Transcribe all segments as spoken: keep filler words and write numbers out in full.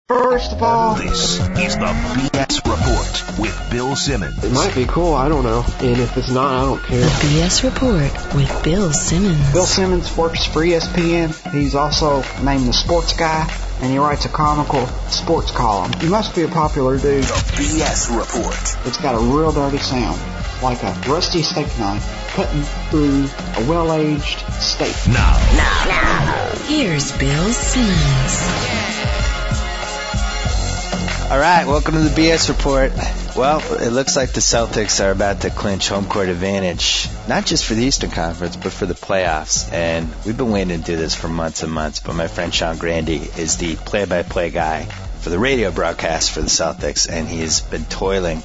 First of all, this is the B S Report with Bill Simmons. It might be cool, I don't know. And if it's not, I don't care. The B S Report with Bill Simmons. Bill Simmons works for E S P N. He's also named the Sports Guy, and he writes a comical sports column. He must be a popular dude. The B S Report. It's got a real dirty sound, like a rusty steak knife cutting through a well-aged steak. Now, now, now. Here's Bill Simmons. All right, welcome to the B S Report. Well, it looks like the Celtics are about to clinch home court advantage, not just for the Eastern Conference, but for the playoffs. And we've been waiting to do this for months and months, but my friend Sean Grande is the play-by-play guy for the radio broadcast for the Celtics, and he has been toiling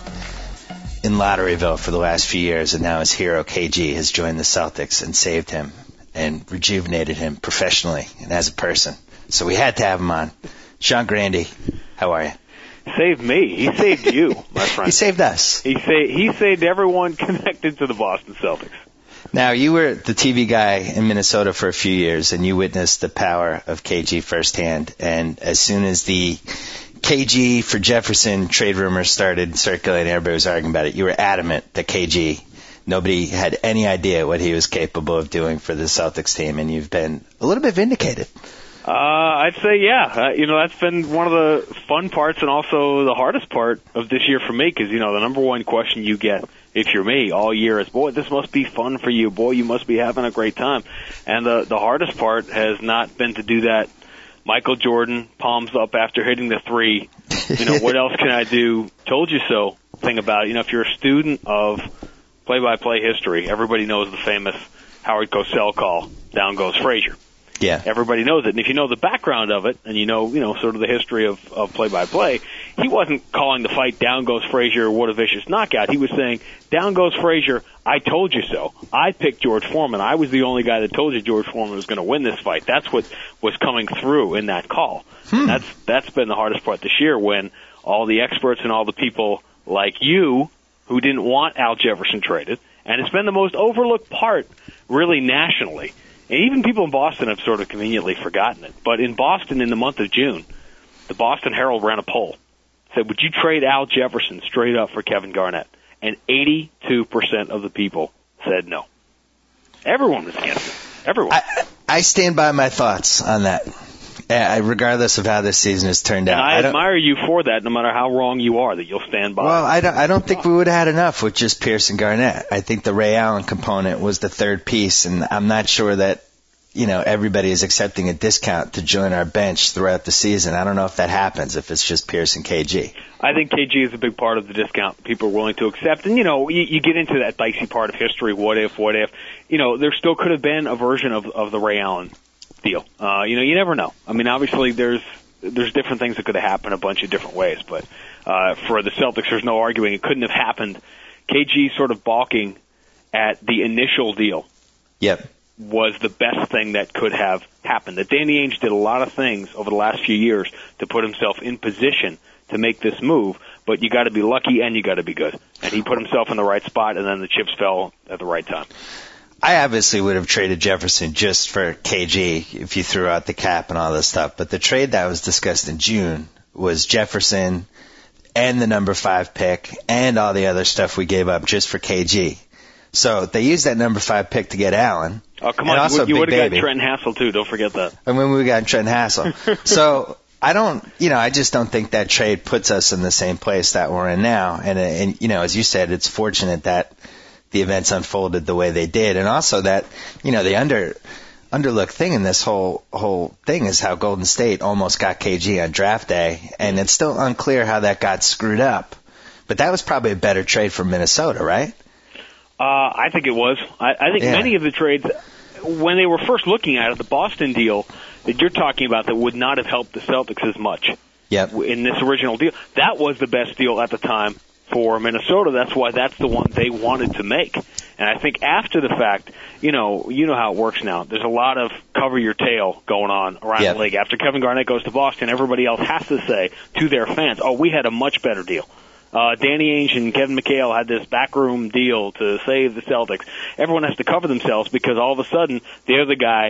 in Lotteryville for the last few years, and now his hero, K G, has joined the Celtics and saved him and rejuvenated him professionally and as a person. So we had to have him on. Sean Grande, how are you? Saved me. He saved you, my friend. He saved us. He sa- he saved everyone connected to the Boston Celtics. Now, you were the T V guy in Minnesota for a few years, and you witnessed the power of K G firsthand. And as soon as the K G for Jefferson trade rumors started circulating, everybody was arguing about it. You were adamant that K G, nobody had any idea what he was capable of doing for the Celtics team, and you've been a little bit vindicated. Uh, I'd say, yeah. Uh, you know, that's been one of the fun parts and also the hardest part of this year for me because, you know, the number one question you get if you're me all year is, boy, this must be fun for you. Boy, you must be having a great time. And the, the hardest part has not been to do that Michael Jordan, palms up after hitting the three. You know, what else can I do? Told you so thing about it. You know, if you're a student of play-by-play history, everybody knows the famous Howard Cosell call, down goes Frazier. Yeah. Everybody knows it. And if you know the background of it, and you know, you know, sort of the history of, of play-by-play, he wasn't calling the fight, down goes Frazier, what a vicious knockout. He was saying, down goes Frazier, I told you so. I picked George Foreman. I was the only guy that told you George Foreman was going to win this fight. That's what was coming through in that call. Hmm. And that's that's been the hardest part this year when all the experts and all the people like you who didn't want Al Jefferson traded, and it's been the most overlooked part, really, nationally. And even people in Boston have sort of conveniently forgotten it. But in Boston, in the month of June, the Boston Herald ran a poll. Said, would you trade Al Jefferson straight up for Kevin Garnett? And eighty-two percent of the people said no. Everyone was against it. Everyone. I, I stand by my thoughts on that, uh, regardless of how this season has turned out. And I, I admire you for that, no matter how wrong you are, that you'll stand by. Well, I don't, I don't think we would have had enough with just Pierce and Garnett. I think the Ray Allen component was the third piece, and I'm not sure that, you know, everybody is accepting a discount to join our bench throughout the season. I don't know if that happens if it's just Pierce and K G. I think K G is a big part of the discount people are willing to accept. And, you know, you, you get into that dicey part of history, what if, what if. You know, there still could have been a version of, of the Ray Allen deal. Uh, you know, you never know. I mean, obviously there's there's different things that could have happened a bunch of different ways. But uh, for the Celtics, there's no arguing it couldn't have happened. K G sort of balking at the initial deal. Yep. Was the best thing that could have happened. That Danny Ainge did a lot of things over the last few years to put himself in position to make this move, but you got to be lucky and you got to be good. And he put himself in the right spot, and then the chips fell at the right time. I obviously would have traded Jefferson just for K G if you threw out the cap and all this stuff, but the trade that was discussed in June was Jefferson and the number five pick and all the other stuff we gave up just for K G. So they used that number five pick to get Allen. Oh, come on. You, you would have got Trent Hassel, too. Don't forget that. And when we got Trent Hassel. So I don't, you know, I just don't think that trade puts us in the same place that we're in now. And, and you know, as you said, it's fortunate that the events unfolded the way they did. And also that, you know, the under underlooked thing in this whole whole thing is how Golden State almost got K G on draft day. And it's still unclear how that got screwed up. But that was probably a better trade for Minnesota, right? Uh, I think it was. I, I think yeah. many of the trades, when they were first looking at it, the Boston deal that you're talking about that would not have helped the Celtics as much yep. in this original deal, that was the best deal at the time for Minnesota. That's why that's the one they wanted to make. And I think after the fact, you know, you know how it works now. There's a lot of cover your tail going on around yep. the league. After Kevin Garnett goes to Boston, everybody else has to say to their fans, oh, we had a much better deal. Uh, Danny Ainge and Kevin McHale had this backroom deal to save the Celtics. Everyone has to cover themselves because all of a sudden the other guy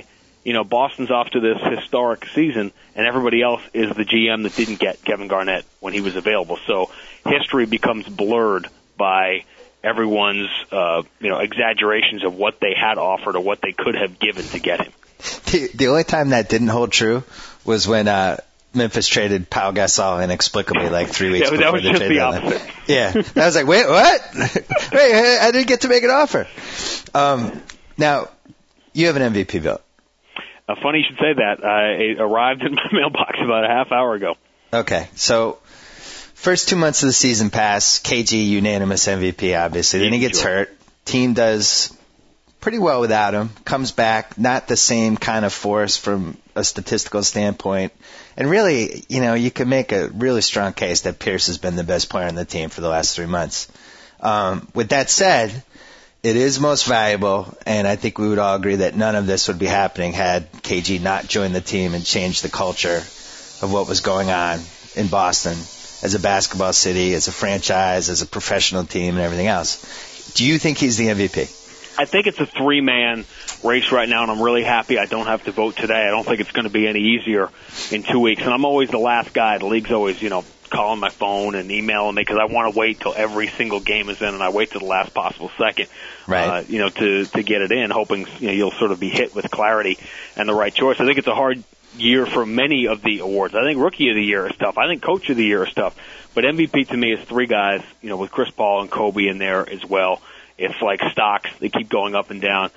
you know, Boston's off to this historic season, and everybody else is the G M that didn't get Kevin Garnett when he was available. So history becomes blurred by everyone's, uh, you know, exaggerations of what they had offered or what they could have given to get him. The, the only time that didn't hold true was when uh, Memphis traded Pau Gasol inexplicably like three weeks yeah, before that was the just trade the deadline. opposite. Yeah, I was like, wait, what? Wait, I didn't get to make an offer. Um, now, you have an M V P vote. Uh, funny you should say that. Uh, it arrived in my mailbox about a half hour ago. Okay, so first two months of the season pass, K G unanimous M V P, obviously. Then he gets Sure. hurt. Team does pretty well without him. Comes back, not the same kind of force from a statistical standpoint. And really, you know, you can make a really strong case that Pierce has been the best player on the team for the last three months. Um, with that said, it is most valuable, and I think we would all agree that none of this would be happening had K G not joined the team and changed the culture of what was going on in Boston as a basketball city, as a franchise, as a professional team, and everything else. Do you think he's the M V P? I think it's a three-man race right now, and I'm really happy I don't have to vote today. I don't think it's going to be any easier in two weeks. And I'm always the last guy. The league's always, you know, calling my phone and emailing me because I want to wait till every single game is in, and I wait till the last possible second, right. uh, you know, to to get it in, hoping you know you'll sort of be hit with clarity and the right choice. I think it's a hard year for many of the awards. I think Rookie of the Year is tough. I think Coach of the Year is tough. But M V P to me is three guys, you know, with Chris Paul and Kobe in there as well. It's like stocks. They keep going up and down.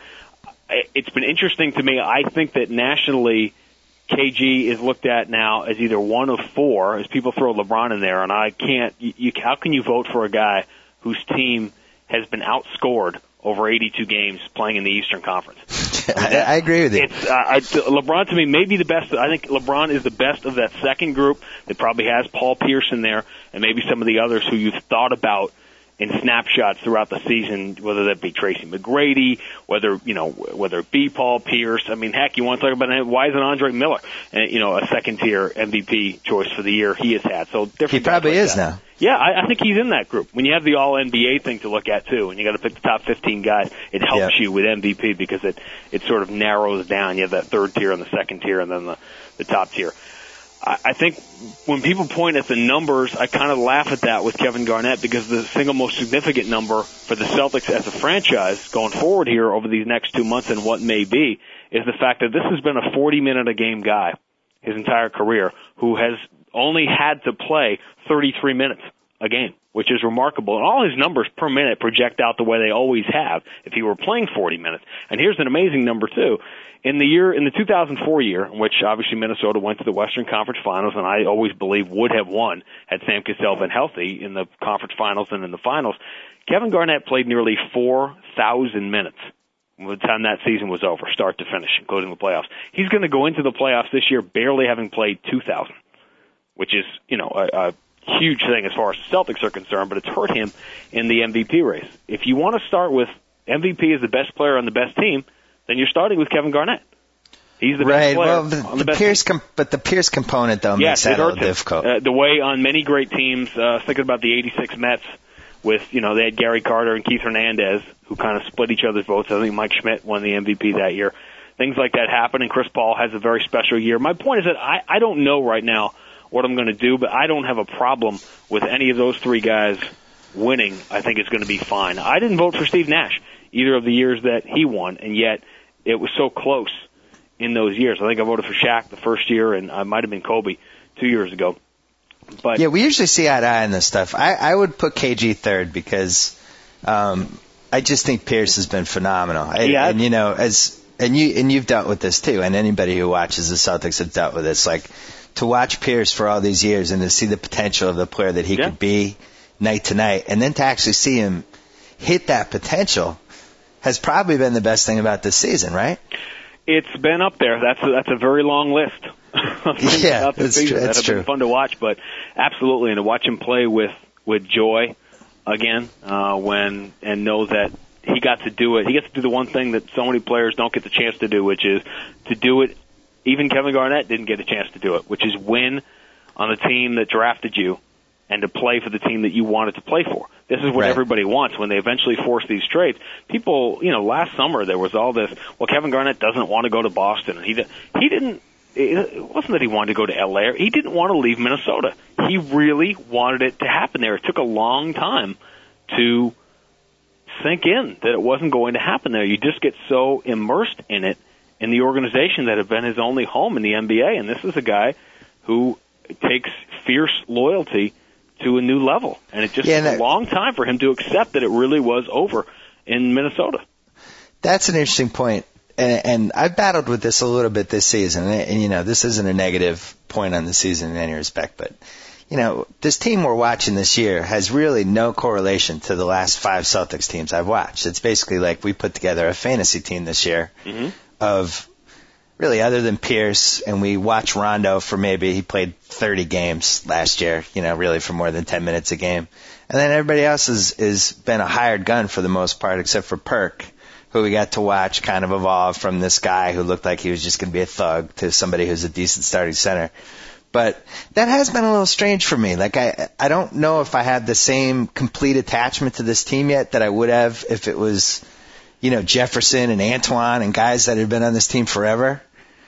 It's been interesting to me. I think that nationally, K G is looked at now as either one of four, as people throw LeBron in there, and I can't, you, you, how can you vote for a guy whose team has been outscored over eighty-two games playing in the Eastern Conference? I, mean, I, I agree with you. It's, uh, I, LeBron to me may be the best. I think LeBron is the best of that second group that probably has Paul Pierce in there and maybe some of the others who you've thought about in snapshots throughout the season, whether that be Tracy McGrady, whether, you know, whether it be Paul Pierce. I mean, heck, you want to talk about why isn't Andre Miller, uh, you know, a second-tier M V P choice for the year he has had. So different. He probably like is that. now. Yeah, I, I think he's in that group. When you have the All-N B A thing to look at, too, and you got to pick the top fifteen guys, it helps Yep. you with M V P because it, it sort of narrows down. You have that third tier and the second tier and then the, the top tier. I think when people point at the numbers, I kind of laugh at that with Kevin Garnett because the single most significant number for the Celtics as a franchise going forward here over these next two months and what may be is the fact that this has been a forty-minute-a-game guy his entire career who has only had to play thirty-three minutes a game, which is remarkable. And all his numbers per minute project out the way they always have if he were playing forty minutes. And here's an amazing number, too. In the year, in the two thousand four year, in which obviously Minnesota went to the Western Conference Finals, and I always believe would have won had Sam Cassell been healthy in the conference finals and in the finals, Kevin Garnett played nearly four thousand minutes by the time that season was over, start to finish, including the playoffs. He's going to go into the playoffs this year barely having played two thousand, which is, you know, a, a huge thing as far as the Celtics are concerned, but it's hurt him in the M V P race. If you want to start with M V P as the best player on the best team, then you're starting with Kevin Garnett. He's the right. best player Well, the, on the, the best Pierce, team. com- but the Pierce component though yes, makes that it a hurts little him. difficult. Uh, the way on many great teams, uh, thinking about the eighty-six Mets, with you know they had Gary Carter and Keith Hernandez who kind of split each other's votes. I think Mike Schmidt won the M V P that year. Things like that happen, and Chris Paul has a very special year. My point is that I, I don't know right now what I'm going to do, but I don't have a problem with any of those three guys winning. I think it's going to be fine. I didn't vote for Steve Nash either of the years that he won, and yet it was so close in those years. I think I voted for Shaq the first year, and I might have been Kobe two years ago. But yeah, we usually see eye to eye on this stuff. I, I would put K G third because um, I just think Pierce has been phenomenal. And, yeah. and you know, as and you and you've dealt with this too, and anybody who watches the Celtics has dealt with this. Like to watch Pierce for all these years and to see the potential of the player that he yeah. could be night to night, and then to actually see him hit that potential has probably been the best thing about this season, right? It's been up there. That's a, that's a very long list. yeah, that's season true. that That's have true. been fun to watch, but absolutely, and to watch him play with with joy again, uh, when and know that he got to do it. He gets to do the one thing that so many players don't get the chance to do, which is to do it. Even Kevin Garnett didn't get a chance to do it, which is win on the team that drafted you and to play for the team that you wanted to play for. This is what Right. everybody wants when they eventually force these trades. People, you know, last summer there was all this, well, Kevin Garnett doesn't want to go to Boston. He he didn't, it wasn't that he wanted to go to L A. He didn't want to leave Minnesota. He really wanted it to happen there. It took a long time to sink in that it wasn't going to happen there. You just get so immersed in it, in the organization that had been his only home in the N B A. And this is a guy who takes fierce loyalty to a new level. And it just Yeah, took that, a long time for him to accept that it really was over in Minnesota. That's an interesting point. And, and I've battled with this a little bit this season. And, and, you know, this isn't a negative point on the season in any respect, but, you know, this team we're watching this year has really no correlation to the last five Celtics teams I've watched. It's basically like we put together a fantasy team this year Mm-hmm. of really other than Pierce, and we watch Rondo for maybe he played thirty games last year, you know, really for more than ten minutes a game. And then everybody else has is been a hired gun for the most part, except for Perk, who we got to watch kind of evolve from this guy who looked like he was just going to be a thug to somebody who's a decent starting center. But that has been a little strange for me. Like, I, I don't know if I have the same complete attachment to this team yet that I would have if it was, you know, Jefferson and Antoine and guys that had been on this team forever.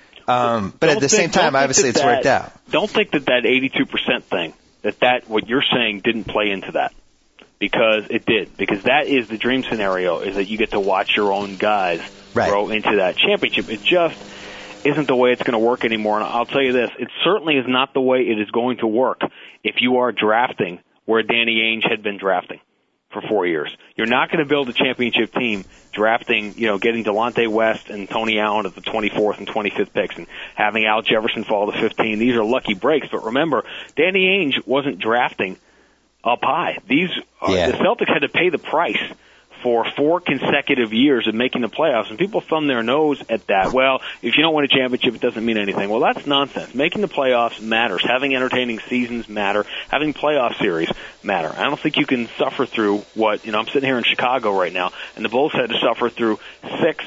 Um, but Don't at the think- same time, don't think obviously, that it's worked that- out. Don't think that that eighty-two percent thing, that that what you're saying didn't play into that, because it did. Because that is the dream scenario: is that you get to watch your own guys Right. grow into that championship. It just isn't the way it's going to work anymore. And I'll tell you this: it certainly is not the way it is going to work if you are drafting where Danny Ainge had been drafting for four years. You're not going to build a championship team drafting, you know, getting Delonte West and Tony Allen at the twenty-fourth and twenty-fifth picks and having Al Jefferson fall to fifteen. These are lucky breaks. But remember, Danny Ainge wasn't drafting up high. These uh, Yeah. the Celtics had to pay the price for four consecutive years of making the playoffs, and people thumb their nose at that. Well, if you don't win a championship, it doesn't mean anything. Well, that's nonsense. Making the playoffs matters. Having entertaining seasons matter. Having playoff series matter. I don't think you can suffer through what, you know, I'm sitting here in Chicago right now, and the Bulls had to suffer through six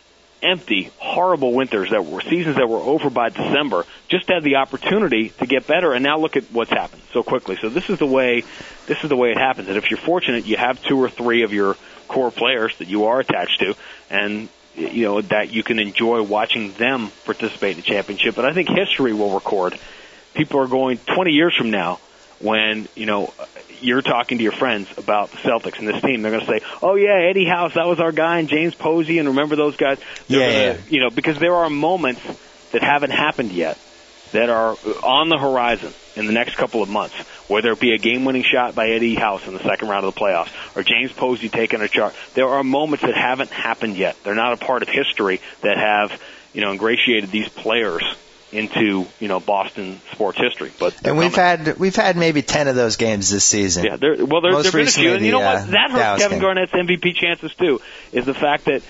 empty, horrible winters that were seasons that were over by December, just to have the opportunity to get better. And now look at what's happened so quickly. So this is the way, this is the way it happens. And if you're fortunate, you have two or three of your core players that you are attached to, and you know that you can enjoy watching them participate in the championship. But I think history will record. People are going twenty years from now, when you know you're talking to your friends about the Celtics and this team, they're going to say, "Oh yeah, Eddie House, that was our guy, and James Posey, and remember those guys?" They're Yeah, gonna, yeah. You know, because there are moments that haven't happened yet that are on the horizon in the next couple of months, whether it be a game-winning shot by Eddie House in the second round of the playoffs or James Posey taking a charge. There are moments that haven't happened yet. They're not a part of history that have, you know, ingratiated these players into, you know, Boston sports history. But And we've had we've had maybe ten of those games this season. yeah, there, well, there, Most there've been a recently few, and you know the, what? uh, That hurts Dallas Kevin game. Garnett's M V P chances too. Is the fact that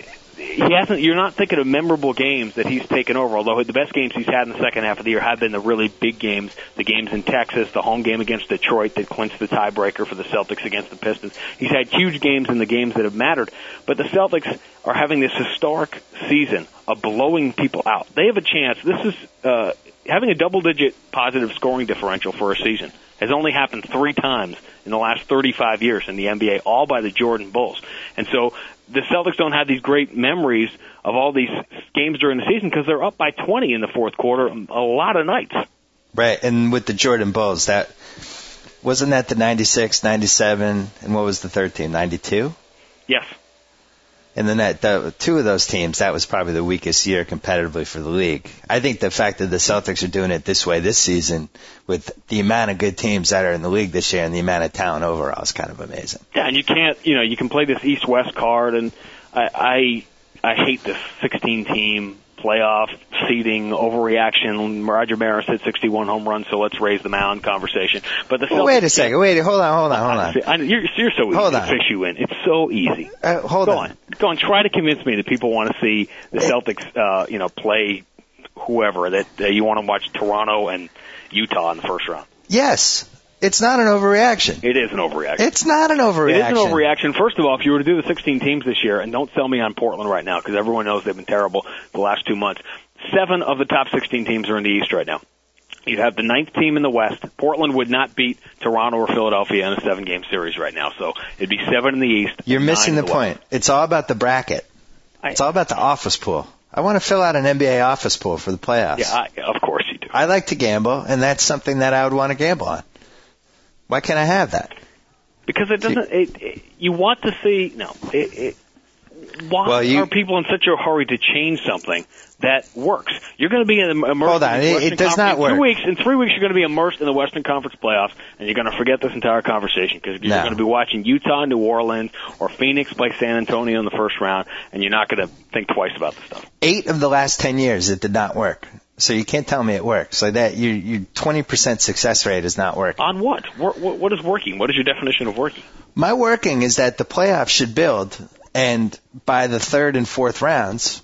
he hasn't. You're not thinking of memorable games that he's taken over. Although the best games he's had in the second half of the year have been the really big games, the games in Texas, the home game against Detroit that clinched the tiebreaker for the Celtics against the Pistons. He's had huge games in the games that have mattered. But the Celtics are having this historic season of blowing people out. They have a chance. This is uh, having a double-digit positive scoring differential for a season has only happened three times in the last thirty-five years in the N B A, all by the Jordan Bulls. And so the Celtics don't have these great memories of all these games during the season because they're up by twenty in the fourth quarter a lot of nights. Right, and with the Jordan Bulls, that wasn't that the ninety-six, ninety-seven, and what was the third team, ninety-two? Yes. And then that the, two of those teams, that was probably the weakest year competitively for the league. I think the fact that the Celtics are doing it this way this season with the amount of good teams that are in the league this year and the amount of talent overall is kind of amazing. Yeah, and you can't, you know, you can play this East-West card, and I I, I hate this sixteen-team playoff seeding overreaction. Roger Maris hit sixty-one home runs, so let's raise the mound conversation. But the Celtics Well, wait a second. Wait, hold on, hold on, hold on. I, you're, you're so easy Hold to on. fish you in. It's so easy. Uh, hold Go on. on. Go on. Try to convince me that people want to see the Celtics, uh, you know, play whoever, that uh, you want to watch Toronto and Utah in the first round. Yes, it's not an overreaction. It is an overreaction. It's not an overreaction. It is an overreaction. First of all, if you were to do the sixteen teams this year, and don't sell me on Portland right now because everyone knows they've been terrible the last two months, seven of the top sixteen teams are in the East right now. You'd have the ninth team in the West. Portland would not beat Toronto or Philadelphia in a seven-game series right now, so it'd be seven in the East. You're missing the, the point. West. It's all about the bracket. I, it's all about the office pool. I want to fill out an N B A office pool for the playoffs. Yeah, I, of course you do. I like to gamble, and that's something that I would want to gamble on. Why can't I have that? Because it doesn't. It, it, you want to see no. It, it, why well, you, are people in such a hurry to change something that works? You're going to be immersed. Hold on, in the it, Western it does not in work. Two weeks, in three weeks, you're going to be immersed in the Western Conference playoffs, and you're going to forget this entire conversation because you're no. going to be watching Utah, New Orleans, or Phoenix play San Antonio in the first round, and you're not going to think twice about the stuff. Eight of the last ten years, it did not work. So you can't tell me it works. Like that, your your twenty percent success rate is not working. On what? What, what is working? What is your definition of working? My working is that the playoffs should build, and by the third and fourth rounds,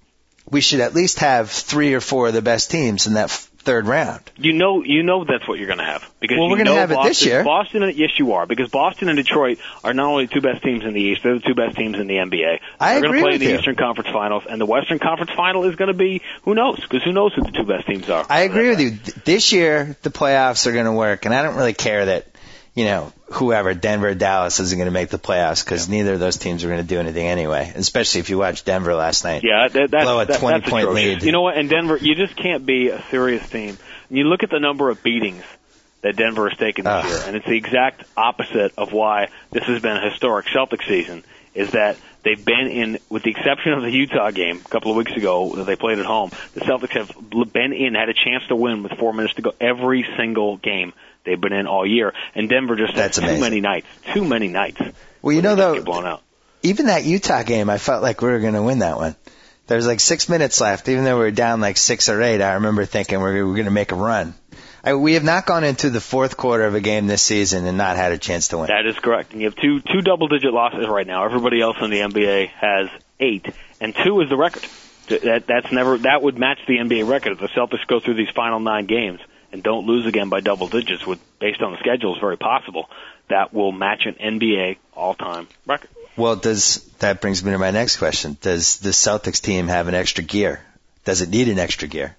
we should at least have three or four of the best teams in that f- third round. You know, you know that's what you're going to have because well, you we're going to know have Boston, it this year. Boston, and, yes, you are because Boston and Detroit are not only the two best teams in the East; they're the two best teams in the N B A. I they're agree going to play with in the you. Eastern Conference Finals, and the Western Conference Final is going to be who knows? Because who knows who the two best teams are? I agree with you. This year, the playoffs are going to work, and I don't really care that, you know, whoever, Denver or Dallas, isn't going to make the playoffs because yeah. neither of those teams are going to do anything anyway, especially if you watched Denver last night. Yeah, that, that's, blow a that, twenty-point lead. You know what? And Denver, you just can't be a serious team. And you look at the number of beatings that Denver has taken this uh. year, and it's the exact opposite of why this has been a historic Celtics season, is that they've been in, with the exception of the Utah game a couple of weeks ago that they played at home, the Celtics have been in, had a chance to win with four minutes to go every single game they've been in all year. And Denver just That's had too amazing. many nights, too many nights. Well, you know, though, get blown out. Even that Utah game, I felt like we were going to win that one. There was like six minutes left. Even though we were down like six or eight, I remember thinking we're, we're going to make a run. I, we have not gone into the fourth quarter of a game this season and not had a chance to win. That is correct. And you have two two double-digit losses right now. Everybody else in the N B A has eight, and two is the record. That that's never that would match the N B A record if the Celtics go through these final nine games and don't lose again by double digits. With based on the schedule, it's very possible that will match an N B A all-time record. Well, does that brings me to my next question? Does the Celtics team have an extra gear? Does it need an extra gear?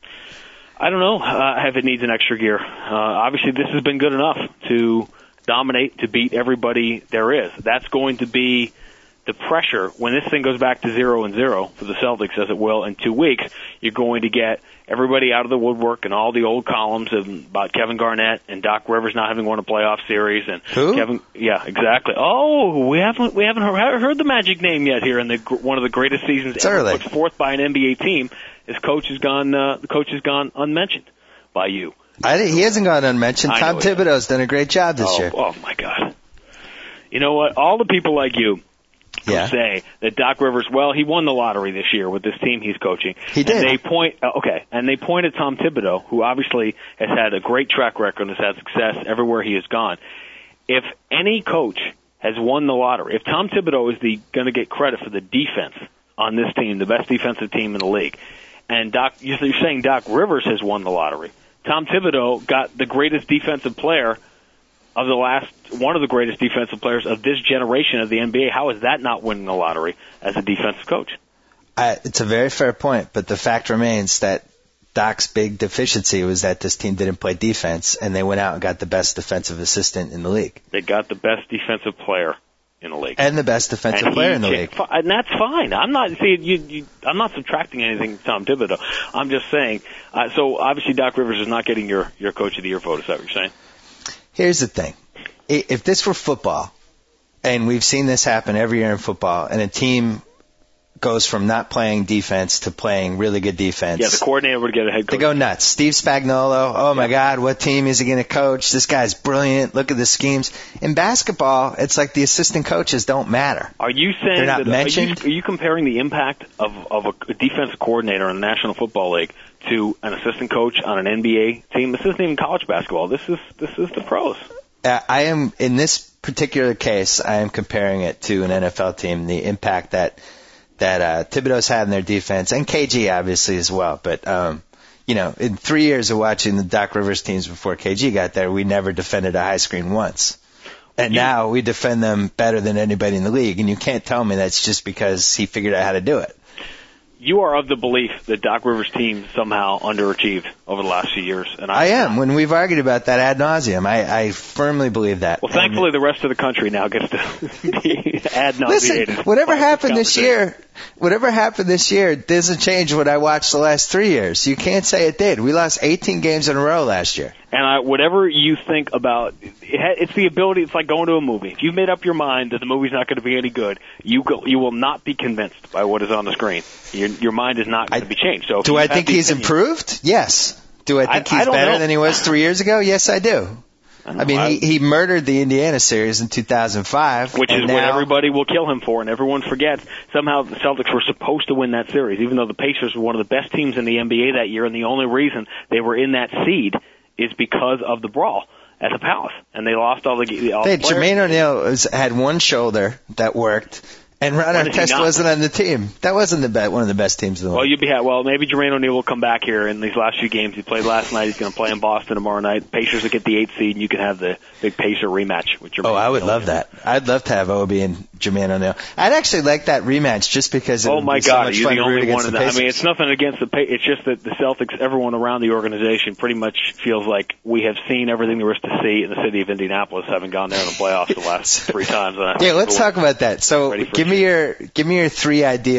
I don't know uh, if it needs an extra gear. Uh, obviously, this has been good enough to dominate, to beat everybody there is. That's going to be the pressure when this thing goes back to zero and zero for the Celtics, as it will in two weeks. You're going to get everybody out of the woodwork and all the old columns about Kevin Garnett and Doc Rivers not having won a playoff series. And Who? Kevin, yeah, exactly. Oh, we haven't we haven't heard, heard the magic name yet here in the one of the greatest seasons it's ever early. put forth by an N B A team. His coach has gone. Uh, the coach has gone unmentioned by you. I, he hasn't gone unmentioned. I Tom Thibodeau's done a great job this oh, year. Oh my God! You know what? All the people like you who Yeah. say that Doc Rivers, well, he won the lottery this year with this team he's coaching. He did. And they point, uh, okay, and they point at Tom Thibodeau, who obviously has had a great track record and has had success everywhere he has gone. If any coach has won the lottery, if Tom Thibodeau is the going to get credit for the defense on this team, the best defensive team in the league, and Doc, you're saying Doc Rivers has won the lottery. Tom Thibodeau got the greatest defensive player of the last, one of the greatest defensive players of this generation of the N B A. How is that not winning the lottery as a defensive coach? I, it's a very fair point, but the fact remains that Doc's big deficiency was that this team didn't play defense, and they went out and got the best defensive assistant in the league. They got the best defensive player in the league. And the best defensive And player he in the can- league. And that's fine. I'm not see you, you. I'm not subtracting anything from Tom Thibodeau. I'm just saying. Uh, so obviously, Doc Rivers is not getting your your coach of the year vote. Is that what you're saying? Here's the thing. I- If this were football, and we've seen this happen every year in football, and a team goes from not playing defense to playing really good defense. Yeah, the coordinator would get a head coach. They go nuts. Steve Spagnuolo, oh my God, what team is he going to coach? This guy's brilliant. Look at the schemes. In basketball, it's like the assistant coaches don't matter. Are you saying They're not that, mentioned? Are you, are you comparing the impact of, of a defensive coordinator in the National Football League to an assistant coach on an N B A team? This isn't even college basketball. This is this is the pros. Uh, I am, in this particular case, I am comparing it to an N F L team, the impact that that uh, Thibodeau's had in their defense, and K G obviously as well. But, um, you know, in three years of watching the Doc Rivers teams before K G got there, we never defended a high screen once. And You- now we defend them better than anybody in the league, and you can't tell me that's just because he figured out how to do it. You are of the belief that Doc Rivers' team somehow underachieved over the last few years. And I, I am. When we've argued about that ad nauseum, I, I firmly believe that. Well, thankfully, the rest of the country now gets to be ad nauseated. Listen, whatever happened this year, whatever happened this year doesn't change what I watched the last three years. You can't say it did. We lost eighteen games in a row last year. And I, whatever you think about, it, it's the ability. It's like going to a movie. If you've made up your mind that the movie's not going to be any good, you go, you will not be convinced by what is on the screen. Your, your mind is not going to be changed. So, do I think he's opinions, improved? Yes. Do I think I, he's I better know. than he was three years ago? Yes, I do. I, I mean, he, he murdered the Indiana series in two thousand five. Which is now, what everybody will kill him for, and everyone forgets. Somehow the Celtics were supposed to win that series, even though the Pacers were one of the best teams in the N B A that year, and the only reason they were in that seed is because of the brawl at the Palace. And they lost all the, all they, the players. Jermaine O'Neal was, had one shoulder that worked. And Ron Artest wasn't on the team. That wasn't the be- one of the best teams in the well, league. You'd be ha- well, maybe Jermaine O'Neal will come back here in these last few games. He played last night. He's going to play in Boston tomorrow night. Pacers will get the eighth seed, and you can have the big Pacer rematch with Jermaine Oh, I would O'Neal. love that. I'd love to have Obi and Jermaine O'Neal. I'd actually like that rematch just because it oh would my be so God, much you're fun the to root only against one of the them. I Pacers. mean, it's nothing against the Pacers. It's just that the Celtics, everyone around the organization pretty much feels like we have seen everything there is to see in the city of Indianapolis, having gone there in the playoffs the last three times. Yeah, let's talk about that. So give me your give me your three ideal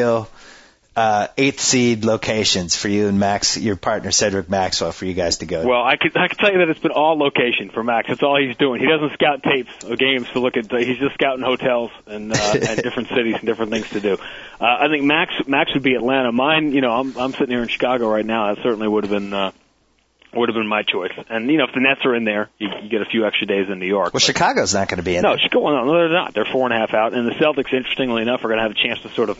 uh, eighth seed locations for you and Max, your partner Cedric Maxwell, for you guys to go to. Well, I could I could tell you that it's been all location for Max. That's all he's doing. He doesn't scout tapes of games to look at. He's just scouting hotels and uh, and different cities and different things to do. Uh, I think Max Max would be Atlanta. Mine, you know, I'm I'm sitting here in Chicago right now. That certainly would have been. Uh, would have been my choice. And, you know, if the Nets are in there, you, you get a few extra days in New York. Well, but Chicago's not going to be in no, there. Chicago, no, no, they're not. They're four and a half out. And the Celtics, interestingly enough, are going to have a chance to sort of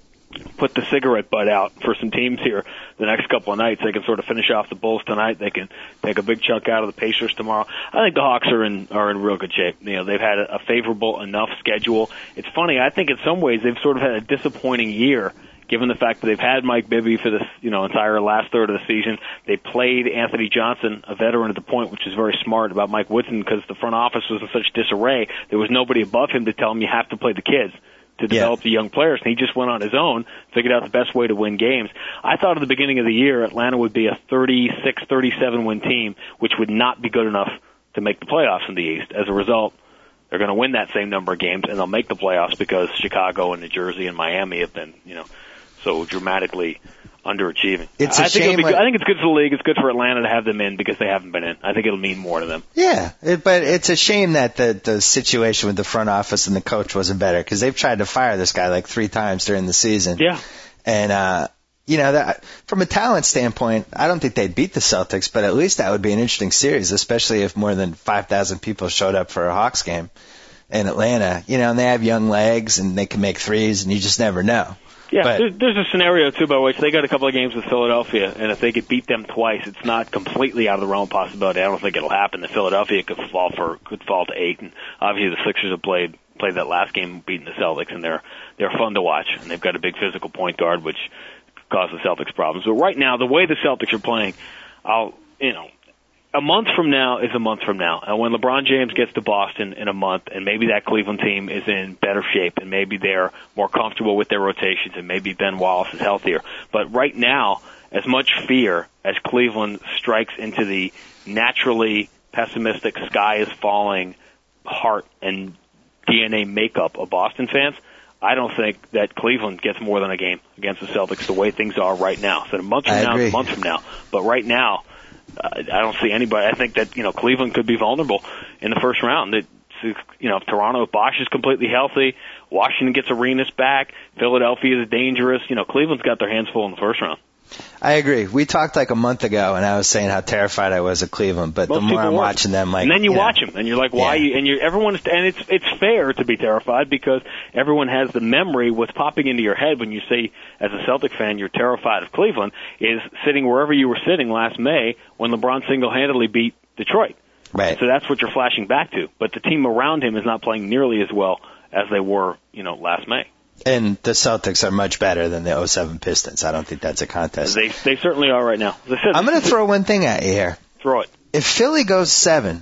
put the cigarette butt out for some teams here the next couple of nights. They can sort of finish off the Bulls tonight. They can take a big chunk out of the Pacers tomorrow. I think the Hawks are in are in real good shape. You know, they've had a, a favorable enough schedule. It's funny. I think in some ways they've sort of had a disappointing year, given the fact that they've had Mike Bibby for this, you know, entire last third of the season. They played Anthony Johnson, a veteran at the point, which is very smart about Mike Woodson, because the front office was in such disarray. There was nobody above him to tell him you have to play the kids to develop yeah. the young players, and he just went on his own, figured out the best way to win games. I thought at the beginning of the year Atlanta would be a thirty-six, thirty-seven win team, which would not be good enough to make the playoffs in the East. As a result, they're going to win that same number of games, and they'll make the playoffs because Chicago and New Jersey and Miami have been, you know, so dramatically underachieving. It's a I think shame. It'll be Like, good. I think it's good for the league. It's good for Atlanta to have them in because they haven't been in. I think it'll mean more to them. Yeah, it, but it's a shame that the the situation with the front office and the coach wasn't better, because they've tried to fire this guy like three times during the season. Yeah, and uh, you know, that from a talent standpoint, I don't think they'd beat the Celtics, but at least that would be an interesting series, especially if more than five thousand people showed up for a Hawks game in Atlanta. You know, and they have young legs and they can make threes, and you just never know. Yeah, but, there's, there's a scenario, too, by which they got a couple of games with Philadelphia, and if they could beat them twice, it's not completely out of the realm of possibility. I don't think it'll happen. The Philadelphia could fall for could fall to eight, and obviously the Sixers have played played that last game beating the Celtics, and they're they're fun to watch, and they've got a big physical point guard, which caused the Celtics problems. But right now, the way the Celtics are playing, I'll you know. A month from now is a month from now. And when LeBron James gets to Boston in a month, and maybe that Cleveland team is in better shape, and maybe they're more comfortable with their rotations, and maybe Ben Wallace is healthier. But right now, as much fear as Cleveland strikes into the naturally pessimistic, sky is falling heart and D N A makeup of Boston fans, I don't think that Cleveland gets more than a game against the Celtics the way things are right now. So a month from I now agree. is a month from now. But right now, Uh, I don't see anybody. I think that, you know, Cleveland could be vulnerable in the first round. That, you know, if Toronto, if Bosh is completely healthy, Washington gets Arenas back, Philadelphia is dangerous. You know, Cleveland's got their hands full in the first round. I agree. We talked like a month ago, and I was saying how terrified I was of Cleveland. But Most the more I'm were. watching them, like, and then you, you watch know, them, and you're like, why? yeah. You, and you're everyone is, and it's it's fair to be terrified because everyone has the memory. What's popping into your head when you say, as a Celtic fan, you're terrified of Cleveland, is sitting wherever you were sitting last May when LeBron single-handedly beat Detroit. Right. So that's what you're flashing back to. But the team around him is not playing nearly as well as they were, you know, last May. And the Celtics are much better than the oh seven Pistons. I don't think that's a contest. They they certainly are right now. As I said, I'm going to throw one thing at you here. Throw it. If Philly goes seven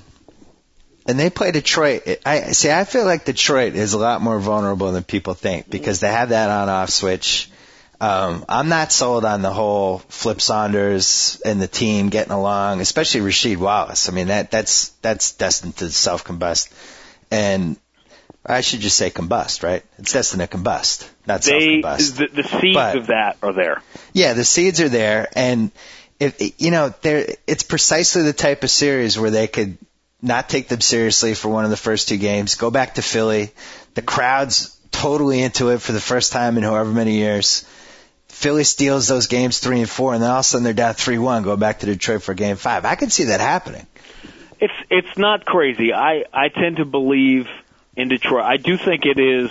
and they play Detroit, it, I see. I feel like Detroit is a lot more vulnerable than people think because they have that on-off switch. Um, I'm not sold on the whole Flip Saunders and the team getting along, especially Rasheed Wallace. I mean, that that's that's destined to self-combust. And I should just say combust, right? It's destined to combust, not They, self-combust. the, the seeds But- of that are there. Yeah, the seeds are there, and if you know, there it's precisely the type of series where they could not take them seriously for one of the first two games, go back to Philly, the crowd's totally into it for the first time in however many years. Philly steals those games three and four, and then all of a sudden they're down three one, go back to Detroit for game five. I could see that happening. It's it's not crazy. I, I tend to believe in Detroit. I do think it is.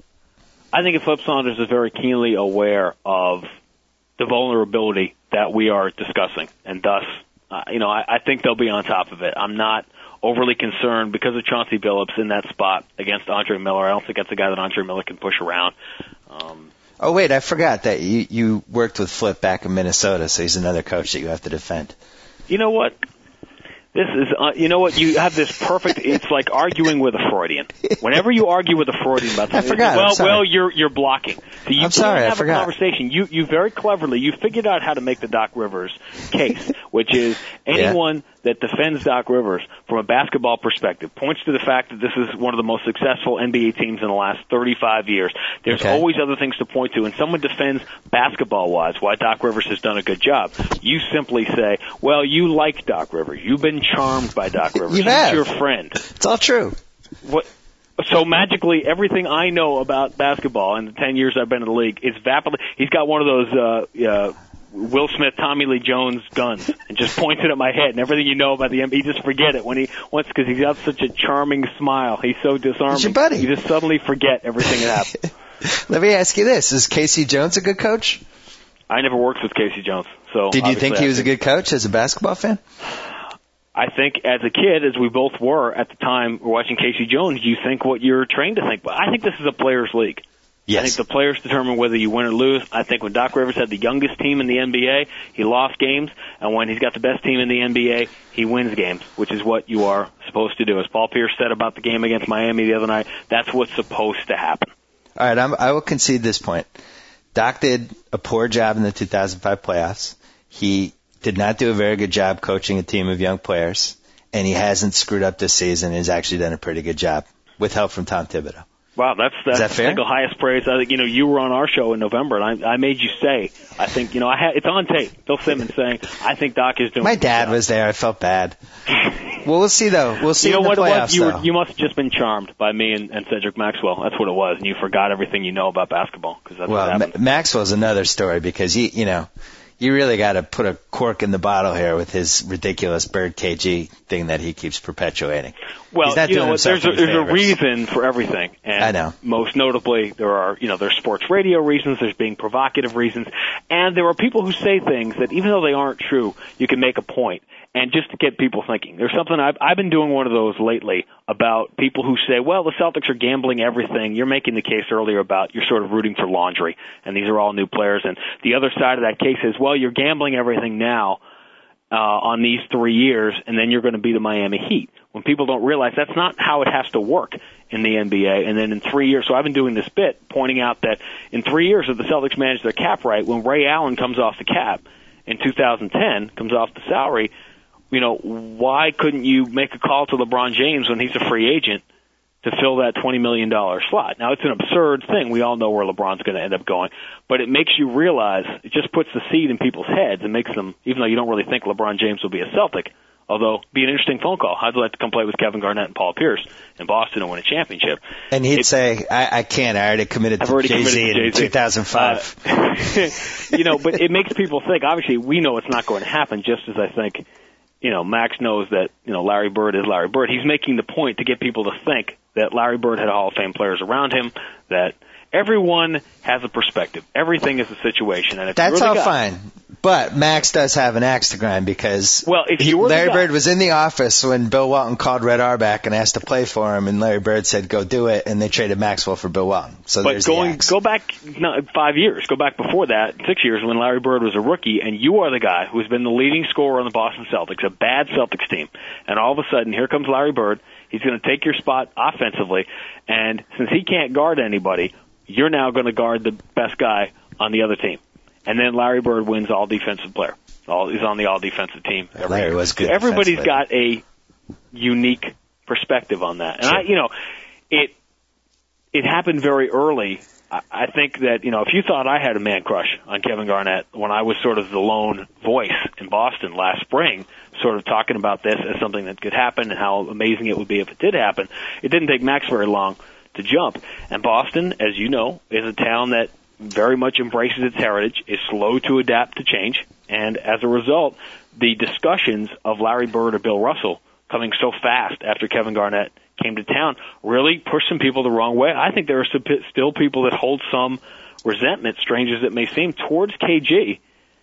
I think Flip Saunders is very keenly aware of the vulnerability that we are discussing, and thus, uh, you know, I, I think they'll be on top of it. I'm not overly concerned because of Chauncey Billups in that spot against Andre Miller. I don't think that's a guy that Andre Miller can push around. Um, Oh, wait, I forgot that you, you worked with Flip back in Minnesota, so he's another coach that you have to defend. You know what? This is, uh, you know what? You have this perfect. It's like arguing with a Freudian. Whenever you argue with a Freudian about something, I forgot, well, I'm sorry. well, you're you're blocking. So you I'm sorry, can't I have forgot. a conversation. You you very cleverly you figured out how to make the Doc Rivers case, which is anyone that defends Doc Rivers from a basketball perspective points to the fact that this is one of the most successful N B A teams in the last thirty-five years. There's Okay. always other things to point to, and someone defends basketball-wise why Doc Rivers has done a good job. You simply say, well, you like Doc Rivers. You've been charmed by Doc Rivers. You He's have. your friend. It's all true. What? So magically, everything I know about basketball in the ten years I've been in the league is vapidly. He's got one of those uh, uh, Will Smith, Tommy Lee Jones guns, and just points it at my head. And everything you know about the N B A, you just forget it when he wants because he's got such a charming smile. He's so disarming. He's your buddy. You just suddenly forget everything that happened. Let me ask you this. Is Casey Jones a good coach? I never worked with Casey Jones, so Did you think obviously he I was a good coach as a basketball fan? I think as a kid, as we both were at the time watching Casey Jones, you think what you're trained to think. But I think this is a players' league. I think the players determine whether you win or lose. I think when Doc Rivers had the youngest team in the N B A, he lost games. And when he's got the best team in the N B A, he wins games, which is what you are supposed to do. As Paul Pierce said about the game against Miami the other night, that's what's supposed to happen. All right, I'm, I will concede this point. Doc did a poor job in the two thousand five playoffs. He did not do a very good job coaching a team of young players, and he hasn't screwed up this season. He's actually done a pretty good job with help from Tom Thibodeau. Wow, that's that's that the fair? single highest praise. I think you know you were on our show in November, and I, I made you say, I think you know I had it's on tape. Bill Simmons saying, I think Doc is doing. My a good dad job." was there. I felt bad. Well, we'll see though. We'll see You know in the what it playoffs was? You though. were you must have just been charmed by me and, and Cedric Maxwell. That's what it was, and you forgot everything you know about basketball because that's well, what Ma- happened. Maxwell's another story because he, you know, you really got to put a cork in the bottle here with his ridiculous Bird K G thing that he keeps perpetuating. Well, He's not you doing know, what, himself there's a, any there's a favors. reason for everything, and I know. most notably, there are you know there's sports radio reasons, there's being provocative reasons, and there are people who say things that even though they aren't true, you can make a point, and just to get people thinking. There's something I've I've been doing one of those lately about people who say, well, the Celtics are gambling everything. You're making the case earlier about you're sort of rooting for laundry, and these are all new players, and the other side of that case is, well, you're gambling everything now. Uh, on these three years, and then you're going to be the Miami Heat. When people don't realize that's not how it has to work in the N B A, and then in three years, so I've been doing this bit pointing out that in three years, if the Celtics manage their cap right, when Ray Allen comes off the cap in two thousand ten, comes off the salary, you know, why couldn't you make a call to LeBron James when he's a free agent to fill that twenty million dollars slot? Now, it's an absurd thing. We all know where LeBron's going to end up going. But it makes you realize, it just puts the seed in people's heads and makes them, even though you don't really think LeBron James will be a Celtic, although be an interesting phone call. How'd you like to come play with Kevin Garnett and Paul Pierce in Boston and win a championship? And he'd It- say, I, I can't. I already committed I've to already Jay-Z committed to in Jay-Z. two thousand five. Uh, you know, but it makes people think. Obviously, we know it's not going to happen, just as I think, you know, Max knows that, you know, Larry Bird is Larry Bird. He's making the point to get people to think that Larry Bird had Hall of Fame players around him, that everyone has a perspective. Everything is a situation. And if That's you're the all guy, fine. But Max does have an axe to grind because Well, if he- you were the Larry guy- Bird was in the office when Bill Walton called Red Auerbach and asked to play for him, and Larry Bird said, go do it, and they traded Maxwell for Bill Walton. So But there's going, the axe. go back no, five years, go back before that, six years when Larry Bird was a rookie, and you are the guy who's been the leading scorer on the Boston Celtics, a bad Celtics team, and all of a sudden, here comes Larry Bird. He's going to take your spot offensively, and since he can't guard anybody, you're now going to guard the best guy on the other team. and then Larry Bird wins All Defensive Player. All, he's on the All Defensive team. Yeah, Larry was good. Everybody's got a unique perspective on that, and sure. I, you know, it it happened very early. I, I think that, you know, if you thought I had a man crush on Kevin Garnett when I was sort of the lone voice in Boston last spring, sort of talking about this as something that could happen and how amazing it would be if it did happen, it didn't take Max very long to jump. And Boston, as you know, is a town that very much embraces its heritage, is slow to adapt to change, and as a result, the discussions of Larry Bird or Bill Russell coming so fast after Kevin Garnett came to town really pushed some people the wrong way. I think there are still people that hold some resentment, strange as it may seem, towards K G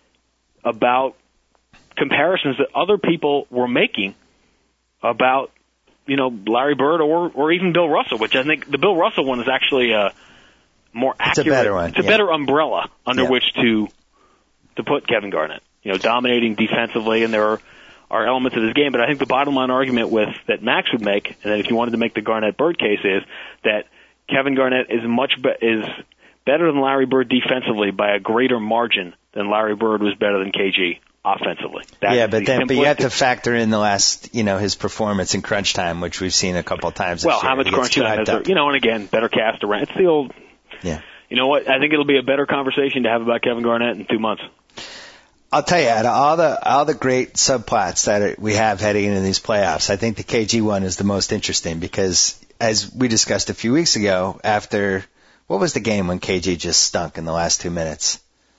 about comparisons that other people were making about, you know, Larry Bird or or even Bill Russell, which I think the Bill Russell one is actually a more accurate. It's a better one. It's a yeah. better umbrella under yeah. which to to put Kevin Garnett. You know, dominating defensively, and there are, are elements of his game. But I think the bottom line argument with that Max would make, and that if you wanted to make the Garnett Bird case, is that Kevin Garnett is much be- is better than Larry Bird defensively by a greater margin than Larry Bird was better than K G offensively. That's yeah, but the then but you have to simplistic- factor in the last, you know, his performance in crunch time, which we've seen a couple of times. This Well, year. how much He gets crunch too time hyped is there? up. You know, and again, better cast around. It's the old. Yeah. You know what? I think it'll be a better conversation to have about Kevin Garnett in two months. I'll tell you, out of all the all the great subplots that are, we have heading into these playoffs, I think the K G one is the most interesting because, as we discussed a few weeks ago, after what was the game when K G just stunk in the last two minutes?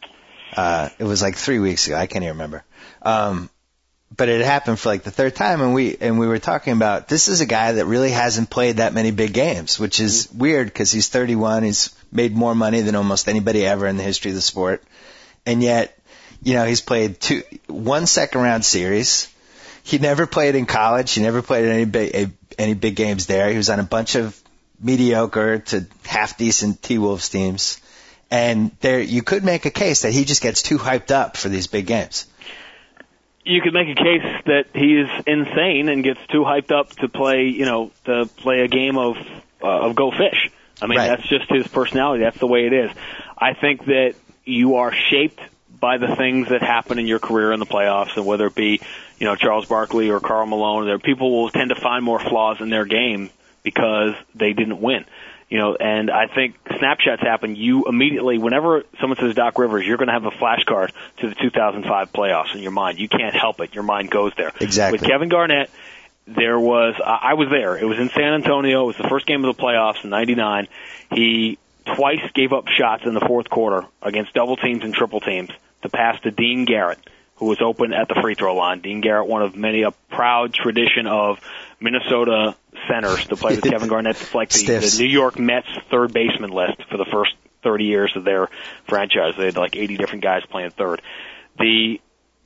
Uh, it was like three weeks ago. I can't even remember. Um, but it happened for like the third time, and we and we were talking about this is a guy that really hasn't played that many big games, which is weird because he's thirty-one. He's made more money than almost anybody ever in the history of the sport, and yet. You know, he's played two, one second round series. He never played in college. He never played in any big, any big games there. He was on a bunch of mediocre to half decent T-Wolves teams. And there, you could make a case that he just gets too hyped up for these big games. You could make a case that he is insane and gets too hyped up to play, you know, to play a game of, uh, of Go Fish. I mean, Right. that's just his personality. That's the way it is. I think that you are shaped by the things that happen in your career in the playoffs, and whether it be, you know, Charles Barkley or Karl Malone, there people will tend to find more flaws in their game because they didn't win. You know, and I think snapshots happen. You immediately, whenever someone says Doc Rivers, you're going to have a flashcard to the two thousand five playoffs in your mind. You can't help it. Your mind goes there. Exactly. With Kevin Garnett, there was, I was there. It was in San Antonio. It was the first game of the playoffs in ninety-nine. He twice gave up shots in the fourth quarter against double teams and triple teams to pass to Dean Garrett, who was open at the free throw line. Dean Garrett, one of many, a proud tradition of Minnesota centers to play with Kevin Garnett. It's like the, the New York Mets third baseman list for the first thirty years of their franchise. They had like eighty different guys playing third. The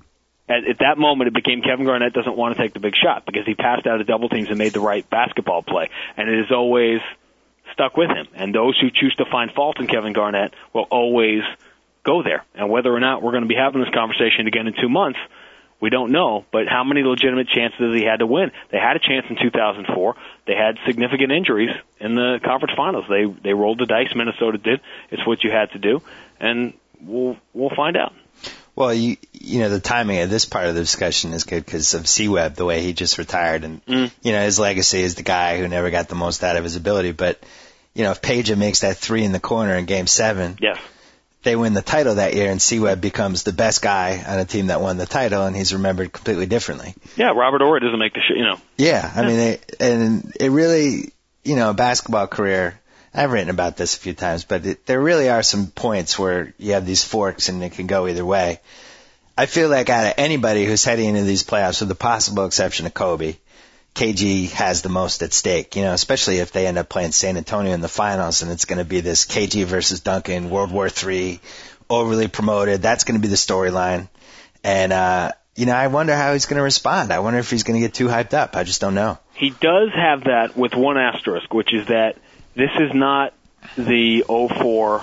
At, at that moment, it became Kevin Garnett doesn't want to take the big shot because he passed out of double teams and made the right basketball play. And it has always stuck with him. And those who choose to find fault in Kevin Garnett will always go there. And whether or not we're going to be having this conversation again in two months, we don't know. But how many legitimate chances he had to win? They had a chance in two thousand four. They had significant injuries in the conference finals. They they rolled the dice. Minnesota did. It's what you had to do. And we'll we'll find out. Well, you you know, the timing of this part of the discussion is good because of C-Webb, the way he just retired. And, mm. you know, his legacy is the guy who never got the most out of his ability. But, you know, if Peja makes that three in the corner in Game seven, yes. they win the title that year, and C-Webb becomes the best guy on a team that won the title, and he's remembered completely differently. Yeah, Robert Horry doesn't make the shit, you know. Yeah, I yeah. mean, they, and it really, you know, a basketball career, I've written about this a few times, but it, there really are some points where you have these forks and it can go either way. I feel like out of anybody who's heading into these playoffs, with the possible exception of Kobe, K G has the most at stake, you know, especially if they end up playing San Antonio in the finals and it's going to be this K G versus Duncan, World War Three, overly promoted. That's going to be the storyline. And, uh, you know, I wonder how he's going to respond. I wonder if he's going to get too hyped up. I just don't know. He does have that with one asterisk, which is that this is not the oh four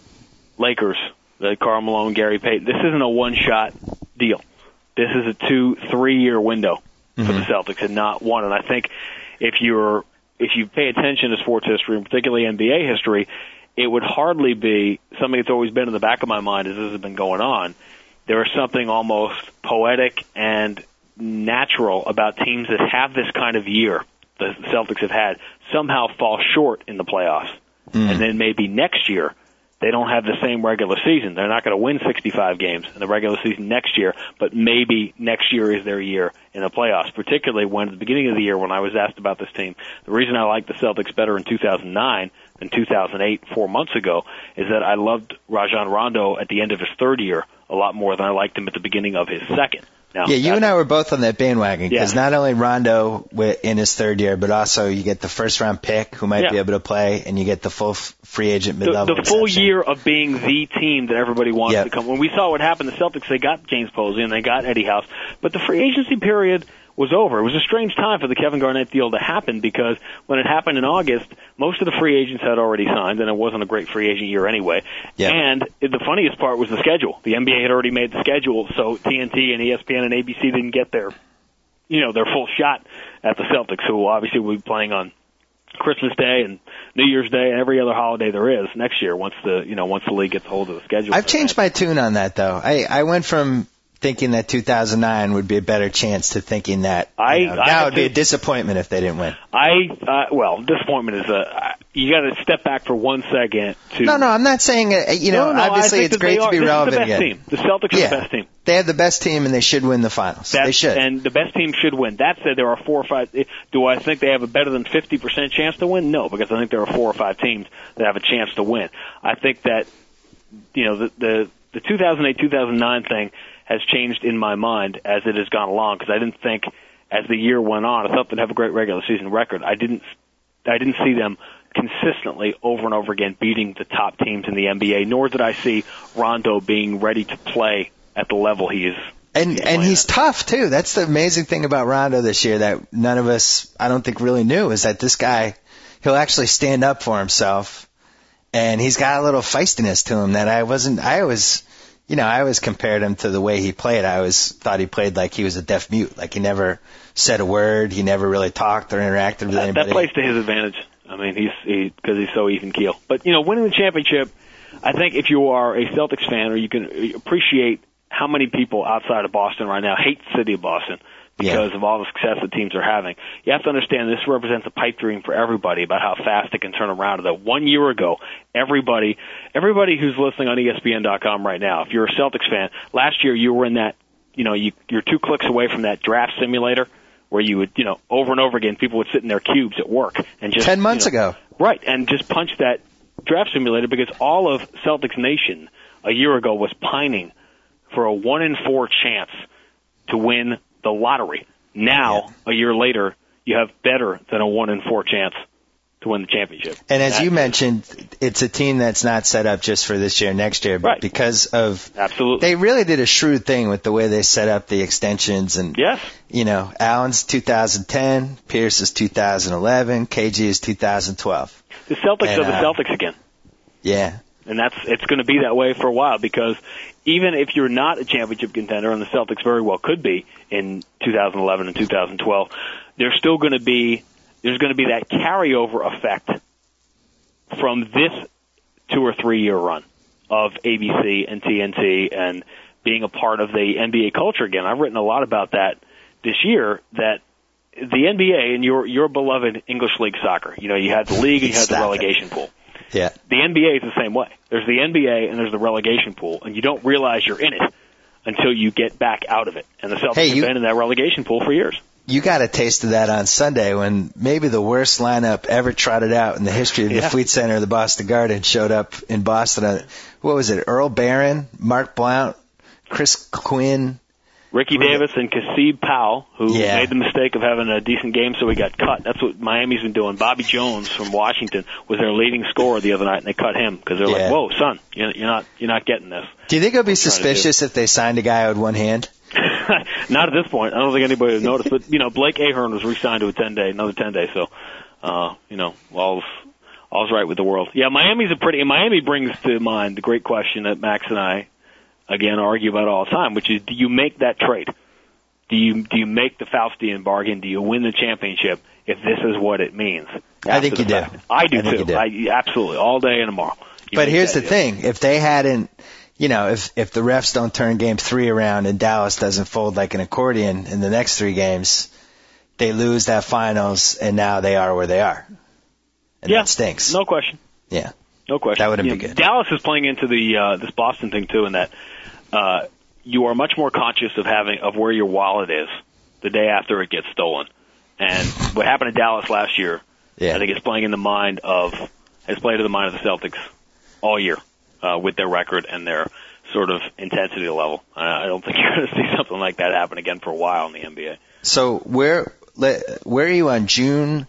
Lakers, the Karl Malone, Gary Payton. This isn't a one-shot deal. This is a two, three-year window for mm-hmm. the Celtics and not one. And I think if you're if you pay attention to sports history, and particularly N B A history, it would hardly be something that's always been in the back of my mind as this has been going on. There is something almost poetic and natural about teams that have this kind of year the Celtics have had somehow fall short in the playoffs. Mm. And then maybe next year they don't have the same regular season. They're not going to win sixty-five games in the regular season next year, but maybe next year is their year in the playoffs, particularly when at the beginning of the year when I was asked about this team, the reason I liked the Celtics better in two thousand nine than two thousand eight, four months ago, is that I loved Rajon Rondo at the end of his third year a lot more than I liked him at the beginning of his second. Now, yeah, you and I were both on that bandwagon because yeah. not only Rondo in his third year, but also you get the first round pick who might yeah. be able to play, and you get the full f- free agent mid-level. The, the full exception. year of being the team that everybody wants yep. to come. When we saw what happened, the Celtics, they got James Posey and they got Eddie House, but the free agency period was over. It was a strange time for the Kevin Garnett deal to happen because when it happened in August, most of the free agents had already signed, and it wasn't a great free agent year anyway. Yep. And the funniest part was the schedule. The N B A had already made the schedule, so T N T and E S P N and A B C didn't get their, you know, their full shot at the Celtics, who obviously will be playing on Christmas Day and New Year's Day and every other holiday there is next year once the, you know, once the league gets a hold of the schedule. I've changed my tune on that though. I, I went from thinking that two thousand nine would be a better chance to thinking that I, you know, I now it would be a to, disappointment if they didn't win. I uh, well, disappointment is a you got to step back for one second to. No, no, I'm not saying uh, you know. No, no, obviously, it's great to be this relevant is the best again. Team. The Celtics are yeah. the best team. They have the best team, and they should win the finals. That's, they should, and the best team should win. That said, there are four or five. Do I think they have a better than fifty percent chance to win? No, because I think there are four or five teams that have a chance to win. I think that you know the the, the two thousand eight two thousand nine thing has changed in my mind as it has gone along because I didn't think as the year went on, I thought they'd have a great regular season record. I didn't, I didn't see them consistently over and over again beating the top teams in the N B A, nor did I see Rondo being ready to play at the level he is. And he's and he's at. tough too. That's the amazing thing about Rondo this year that none of us, I don't think, really knew is that this guy, he'll actually stand up for himself, and he's got a little feistiness to him that I wasn't. I was. You know, I always compared him to the way he played. I always thought he played like he was a deaf mute. Like he never said a word. He never really talked or interacted with that, anybody. That plays to his advantage. I mean, he's he because he's so even keel. But you know, winning the championship, I think if you are a Celtics fan, or you can appreciate how many people outside of Boston right now hate the city of Boston because yeah. of all the success that teams are having. You have to understand this represents a pipe dream for everybody about how fast it can turn around. That one year ago, everybody, everybody who's listening on E S P N dot com right now, if you're a Celtics fan, last year you were in that, you know, you, you're two clicks away from that draft simulator where you would, you know, over and over again, people would sit in their cubes at work and just ten months you know, ago, right, and just punch that draft simulator because all of Celtics Nation a year ago was pining for a one in four chance to win the lottery. Now, yeah. a year later, you have better than a one in four chance to win the championship. And as that's you mentioned, it's a team that's not set up just for this year, next year, but right. because of absolutely, they really did a shrewd thing with the way they set up the extensions. And yes, you know, Allen's two thousand ten, Pierce is two thousand eleven, K G is two thousand twelve. The Celtics and, are the uh, Celtics again. Yeah. And that's it's going to be that way for a while because even if you're not a championship contender, and the Celtics very well could be in two thousand eleven and two thousand twelve, there's still going to be there's going to be that carryover effect from this two or three year run of A B C and T N T and being a part of the N B A culture again. I've written a lot about that this year. That the N B A and your your beloved English League Soccer, you know, you had the league and you had the relegation pool. Yeah. The N B A is the same way. There's the N B A and there's the relegation pool, and you don't realize you're in it until you get back out of it. And the Celtics hey, you, have been in that relegation pool for years. You got a taste of that on Sunday when maybe the worst lineup ever trotted out in the history of the yeah. Fleet Center of the Boston Garden showed up in Boston. What was it? Earl Barron, Mark Blount, Chris Quinn, Ricky Davis and Kasib Powell, who yeah. made the mistake of having a decent game, so he got cut. That's what Miami's been doing. Bobby Jones from Washington was their leading scorer the other night, and they cut him because they're yeah. like, "Whoa, son, you're not you're not getting this." Do you think it would be suspicious if they signed a guy with one hand? Not at this point. I don't think anybody would notice. But you know, Blake Ahern was re-signed to a ten day, another ten day. So, uh, you know, all's all's right with the world. Yeah, Miami's a pretty. Miami brings to mind the great question that Max and I again argue about all the time, which is, do you make that trade? Do you do you make the Faustian bargain? Do you win the championship if this is what it means? I think you fact? do. I do I think too. you do. I, absolutely, all day and tomorrow. You But make here's that the deal. thing. If they hadn't, you know, if, if the refs don't turn game three around and Dallas doesn't fold like an accordion in the next three games, they lose that finals, and now they are where they are. And yeah, that stinks. No question. Yeah. No question. That wouldn't You be know, good. Dallas is playing into the uh, this Boston thing too, in that uh, you are much more conscious of having of where your wallet is the day after it gets stolen. And what happened to Dallas last year, Yeah. I think it's playing in the mind of has played in the mind of the Celtics all year uh, with their record and their sort of intensity level. Uh, I don't think you're going to see something like that happen again for a while in the N B A. So where where are you on June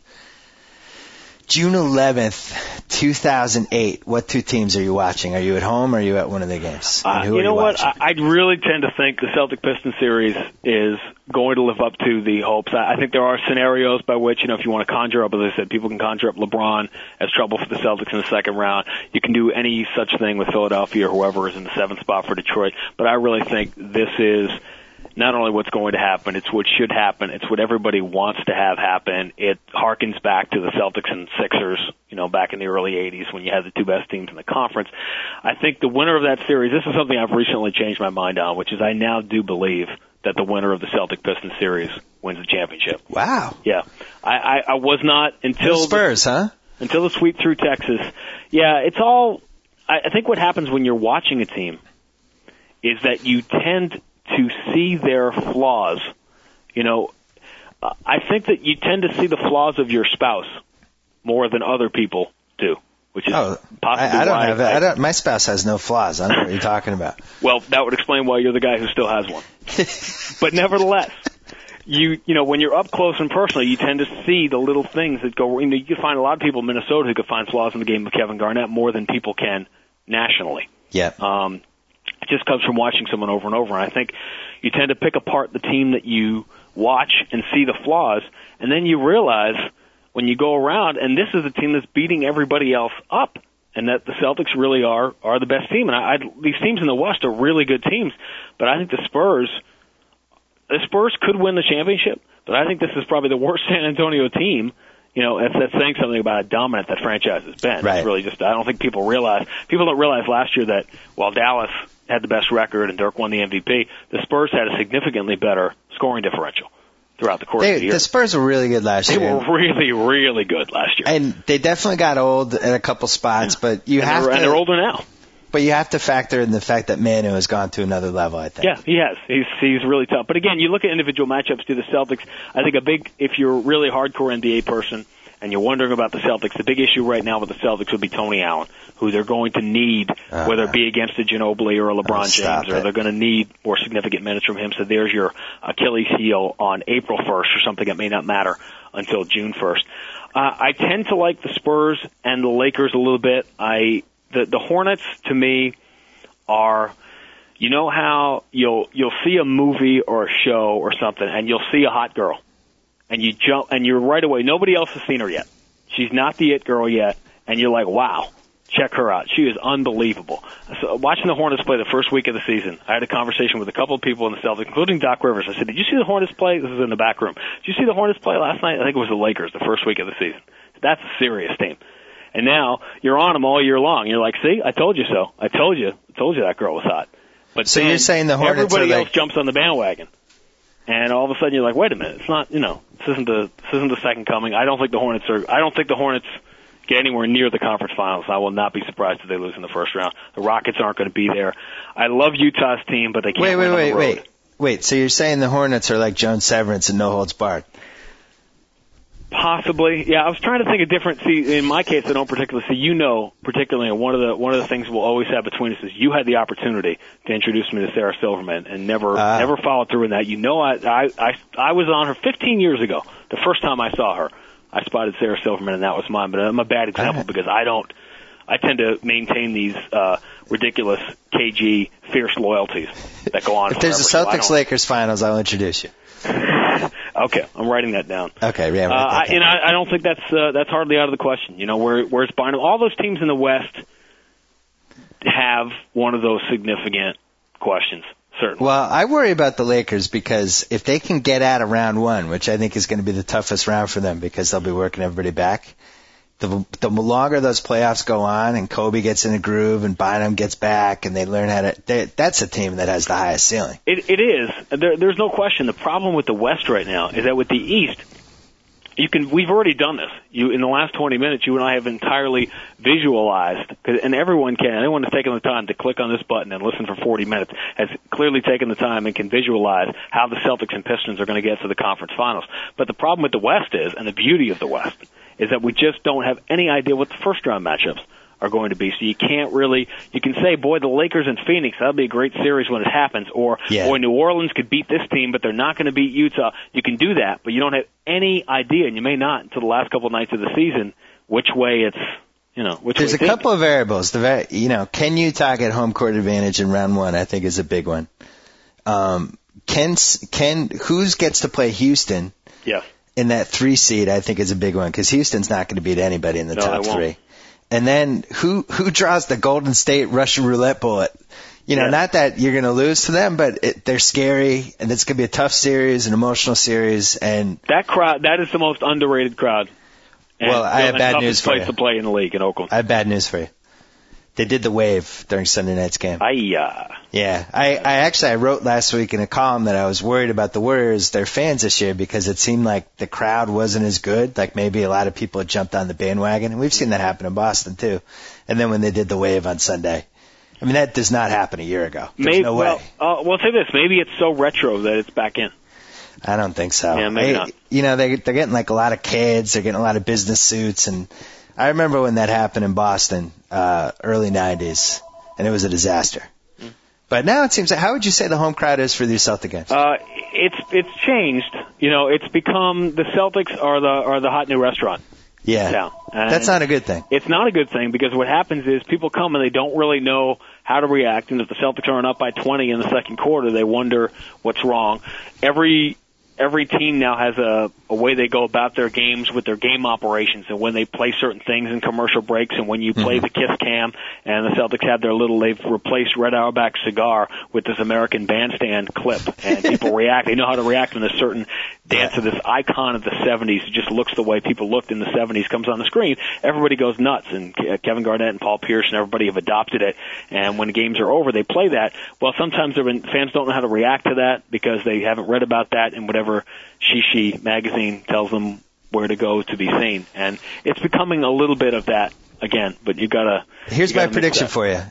June eleventh, two thousand eight? What two teams are you watching? Are you at home or are you at one of the games? And Uh, who you are know what? watching? I, I really tend to think the Celtic Pistons series is going to live up to the hopes. I, I think there are scenarios by which, you know, if you want to conjure up, as I said, people can conjure up LeBron as trouble for the Celtics in the second round. You can do any such thing with Philadelphia or whoever is in the seventh spot for Detroit. But I really think this is not only what's going to happen, it's what should happen. It's what everybody wants to have happen. It harkens back to the Celtics and Sixers, you know, back in the early eighties when you had the two best teams in the conference. I think the winner of that series, this is something I've recently changed my mind on, which is I now do believe that the winner of the Celtic Pistons series wins the championship. Wow. Yeah. I, I, I was not until The Spurs, the, huh? until the sweep through Texas. Yeah, it's all, I, I think what happens when you're watching a team is that you tend to see their flaws. You know, uh, I think that you tend to see the flaws of your spouse more than other people do, which is Oh, possibly I, I don't why have that. I don't, my spouse has no flaws. I don't know what you're talking about. Well, that would explain why you're the guy who still has one. But nevertheless, you you know, when you're up close and personal, you tend to see the little things that go. You know, you can find a lot of people in Minnesota who could find flaws in the game of Kevin Garnett more than people can nationally. Yeah. Um, it just comes from watching someone over and over. And I think you tend to pick apart the team that you watch and see the flaws, and then you realize when you go around, and this is a team that's beating everybody else up, and that the Celtics really are are the best team. And I, I, these teams in the West are really good teams, but I think the Spurs, the Spurs could win the championship, but I think this is probably the worst San Antonio team. You know, that's, that's saying something about how dominant that franchise has been. Right. It's really just, I don't think people realize, people don't realize last year that while Dallas had the best record and Dirk won the M V P, the Spurs had a significantly better scoring differential throughout the course They, of the year. the Spurs were really good last They year. were really, really good last year. And they definitely got old at a couple spots, but you and have they're, to, and they're older now. but you have to factor in the fact that Manu has gone to another level, I think. Yeah, he has. He's he's really tough. But again, you look at individual matchups to the Celtics. I think a big, if you're a really hardcore N B A person and you're wondering about the Celtics, the big issue right now with the Celtics would be Tony Allen, who they're going to need, Uh, whether it be against a Ginobili or a LeBron oh, stop James, or it. they're going to need more significant minutes from him. So there's your Achilles heel on April first or something that may not matter until June first. Uh, I tend to like the Spurs and the Lakers a little bit. I the the Hornets, to me, are, you know how you'll you'll see a movie or a show or something and you'll see a hot girl and you jump and you're right away, nobody else has seen her yet. She's not the it girl yet, and you're like, wow, check her out. She is unbelievable. So watching the Hornets play the first week of the season, I had a conversation with a couple of people in the Celtics, including Doc Rivers. I said, did you see the Hornets play? This is in the back room. Did you see the Hornets play last night? I think it was the Lakers, the first week of the season. That's a serious team. And now you're on them all year long. You're like, see, I told you so. I told you. I told you that girl was hot. But So then you're saying the Hornets everybody are else like- jumps on the bandwagon. And all of a sudden you're like, wait a minute, it's not, you know, this isn't the this isn't the second coming. I don't think the Hornets are I don't think the Hornets get anywhere near the conference finals. I will not be surprised if they lose in the first round. The Rockets aren't going to be there. I love Utah's team, but they can't Wait, win wait, on wait, the road. wait. Wait, so you're saying the Hornets are like Joan Severance and No Holds Barred? Possibly, yeah. I was trying to think of different. See, in my case, I don't particularly see. You know, particularly, and one of the one of the things we'll always have between us is you had the opportunity to introduce me to Sarah Silverman, and never Ah. never followed through in that. You know, I, I I I was on her fifteen years ago. The first time I saw her, I spotted Sarah Silverman, and that was mine. But I'm a bad example right. because I don't. I tend to maintain these uh, ridiculous K G fierce loyalties that go on. If there's a forever, so I Celtics don't- Lakers finals, I'll introduce you. Okay, I'm writing that down. Okay, yeah, Uh, write that I, down. and I, I don't think that's uh, that's hardly out of the question. You know, where where's Bynum? All those teams in the West have one of those significant questions. Certainly. Well, I worry about the Lakers because if they can get out of round one, which I think is going to be the toughest round for them because they'll be working everybody back, the the longer those playoffs go on and Kobe gets in a groove and Bynum gets back and they learn how to, they, that's a team that has the highest ceiling. It, it is. There, there's no question. The problem with the West right now is that with the East, you can. We've already done this. You in the last twenty minutes, you and I have entirely visualized, and everyone can. Anyone who's taken the time to click on this button and listen for forty minutes has clearly taken the time and can visualize how the Celtics and Pistons are going to get to the conference finals. But the problem with the West is, and the beauty of the West, is that we just don't have any idea what the first round matchups are going to be. So you can't really, you can say, boy, the Lakers and Phoenix, that'll be a great series when it happens. Or, yeah. boy, New Orleans could beat this team, but they're not going to beat Utah. You can do that, but you don't have any idea, and you may not until the last couple of nights of the season, which way it's, you know, which There's way a it's couple of variables. The very, you know, can Utah get home court advantage in round one? I think is a big one. Um, can, can, who's gets to play Houston? Yes. In that three seed, I think is a big one because Houston's not going to beat anybody in the no, top three. And then who who draws the Golden State Russian roulette bullet? You know, yeah. not that you're going to lose to them, but it, they're scary, and it's going to be a tough series, an emotional series. And that crowd, that is the most underrated crowd. And well, I have the bad toughest news for place you. to play in the league in Oakland. I have bad news for you. They did the wave during Sunday night's game. Aye. Yeah, I, I actually I wrote last week in a column that I was worried about the Warriors, their fans this year, because it seemed like the crowd wasn't as good. Like maybe a lot of people had jumped on the bandwagon, and we've seen that happen in Boston too. And then when they did the wave on Sunday, I mean that does not happen a year ago. There's maybe, no way. Well, uh, well, say this: maybe it's so retro that it's back in. I don't think so. Yeah, maybe they, not. You know, they they're getting like a lot of kids, they're getting a lot of business suits, and I remember when that happened in Boston, uh, early nineties. And it was a disaster. Mm. But now it seems like, how would you say the home crowd is for these Celtic games? Uh, it's it's changed. You know, it's become the Celtics are the are the hot new restaurant. Yeah, in town. And that's not a good thing. It's not a good thing because what happens is people come and they don't really know how to react. And if the Celtics aren't up by twenty in the second quarter, they wonder what's wrong. Every every team now has a, a way they go about their games with their game operations and when they play certain things in commercial breaks and when you play mm-hmm. the Kiss Cam and the Celtics have their little, they've replaced Red Auerbach's cigar with this American Bandstand clip and people react. They know how to react when a certain dance of this icon of the seventies just looks the way people looked in the seventies comes on the screen. Everybody goes nuts and Kevin Garnett and Paul Pierce and everybody have adopted it and when the games are over they play that. Well, sometimes fans don't know how to react to that because they haven't read about that in whatever Shishi magazine tells them where to go to be seen. And it's becoming a little bit of that again, but you gotta. Here's you gotta my prediction for you.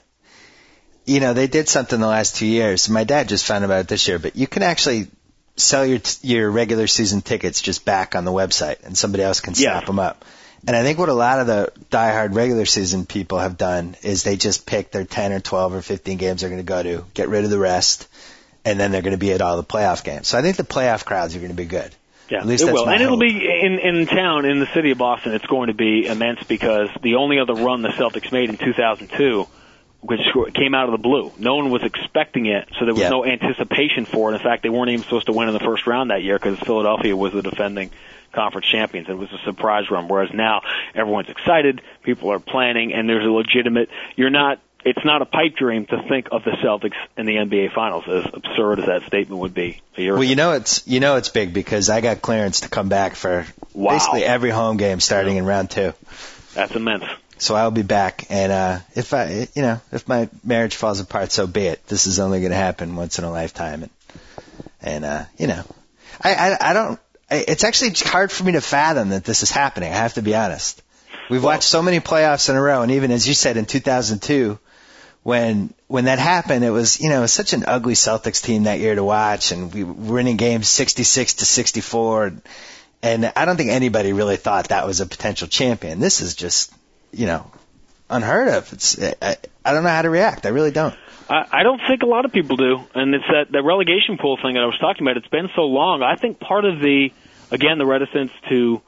You know, they did something the last two years. My dad just found about it this year, but you can actually sell your your regular season tickets just back on the website and somebody else can snap yeah. them up. And I think what a lot of the diehard regular season people have done is they just pick their ten or twelve or fifteen games they're going to go to, get rid of the rest, and then they're going to be at all the playoff games. So I think the playoff crowds are going to be good. Yeah, at least it that's will. my And it'll hope. be in, in town, in the city of Boston, it's going to be immense because the only other run the Celtics made in two thousand two, which came out of the blue. No one was expecting it, so there was yeah. no anticipation for it. In fact, they weren't even supposed to win in the first round that year because Philadelphia was the defending conference champions. It was a surprise run, whereas now everyone's excited, people are planning, and there's a legitimate, you're not, it's not a pipe dream to think of the Celtics in the N B A Finals, as absurd as that statement would be a year well, ago. you know it's you know it's big because I got clearance to come back for wow. basically every home game starting yeah. in round two. That's immense. So I'll be back, and uh, if I, you know, if my marriage falls apart, so be it. This is only going to happen once in a lifetime, and and uh, you know, I, I I don't. I, it's actually hard for me to fathom that this is happening. I have to be honest. We've well, watched so many playoffs in a row, and even as you said in two thousand two. When when that happened, it was you know it was such an ugly Celtics team that year to watch, and we were winning games sixty-six to sixty-four, and I don't think anybody really thought that was a potential champion. This is just you know unheard of. It's I, I don't know how to react. I really don't. I, I don't think a lot of people do, and it's that the relegation pool thing that I was talking about. It's been so long. I think part of the again the reticence to.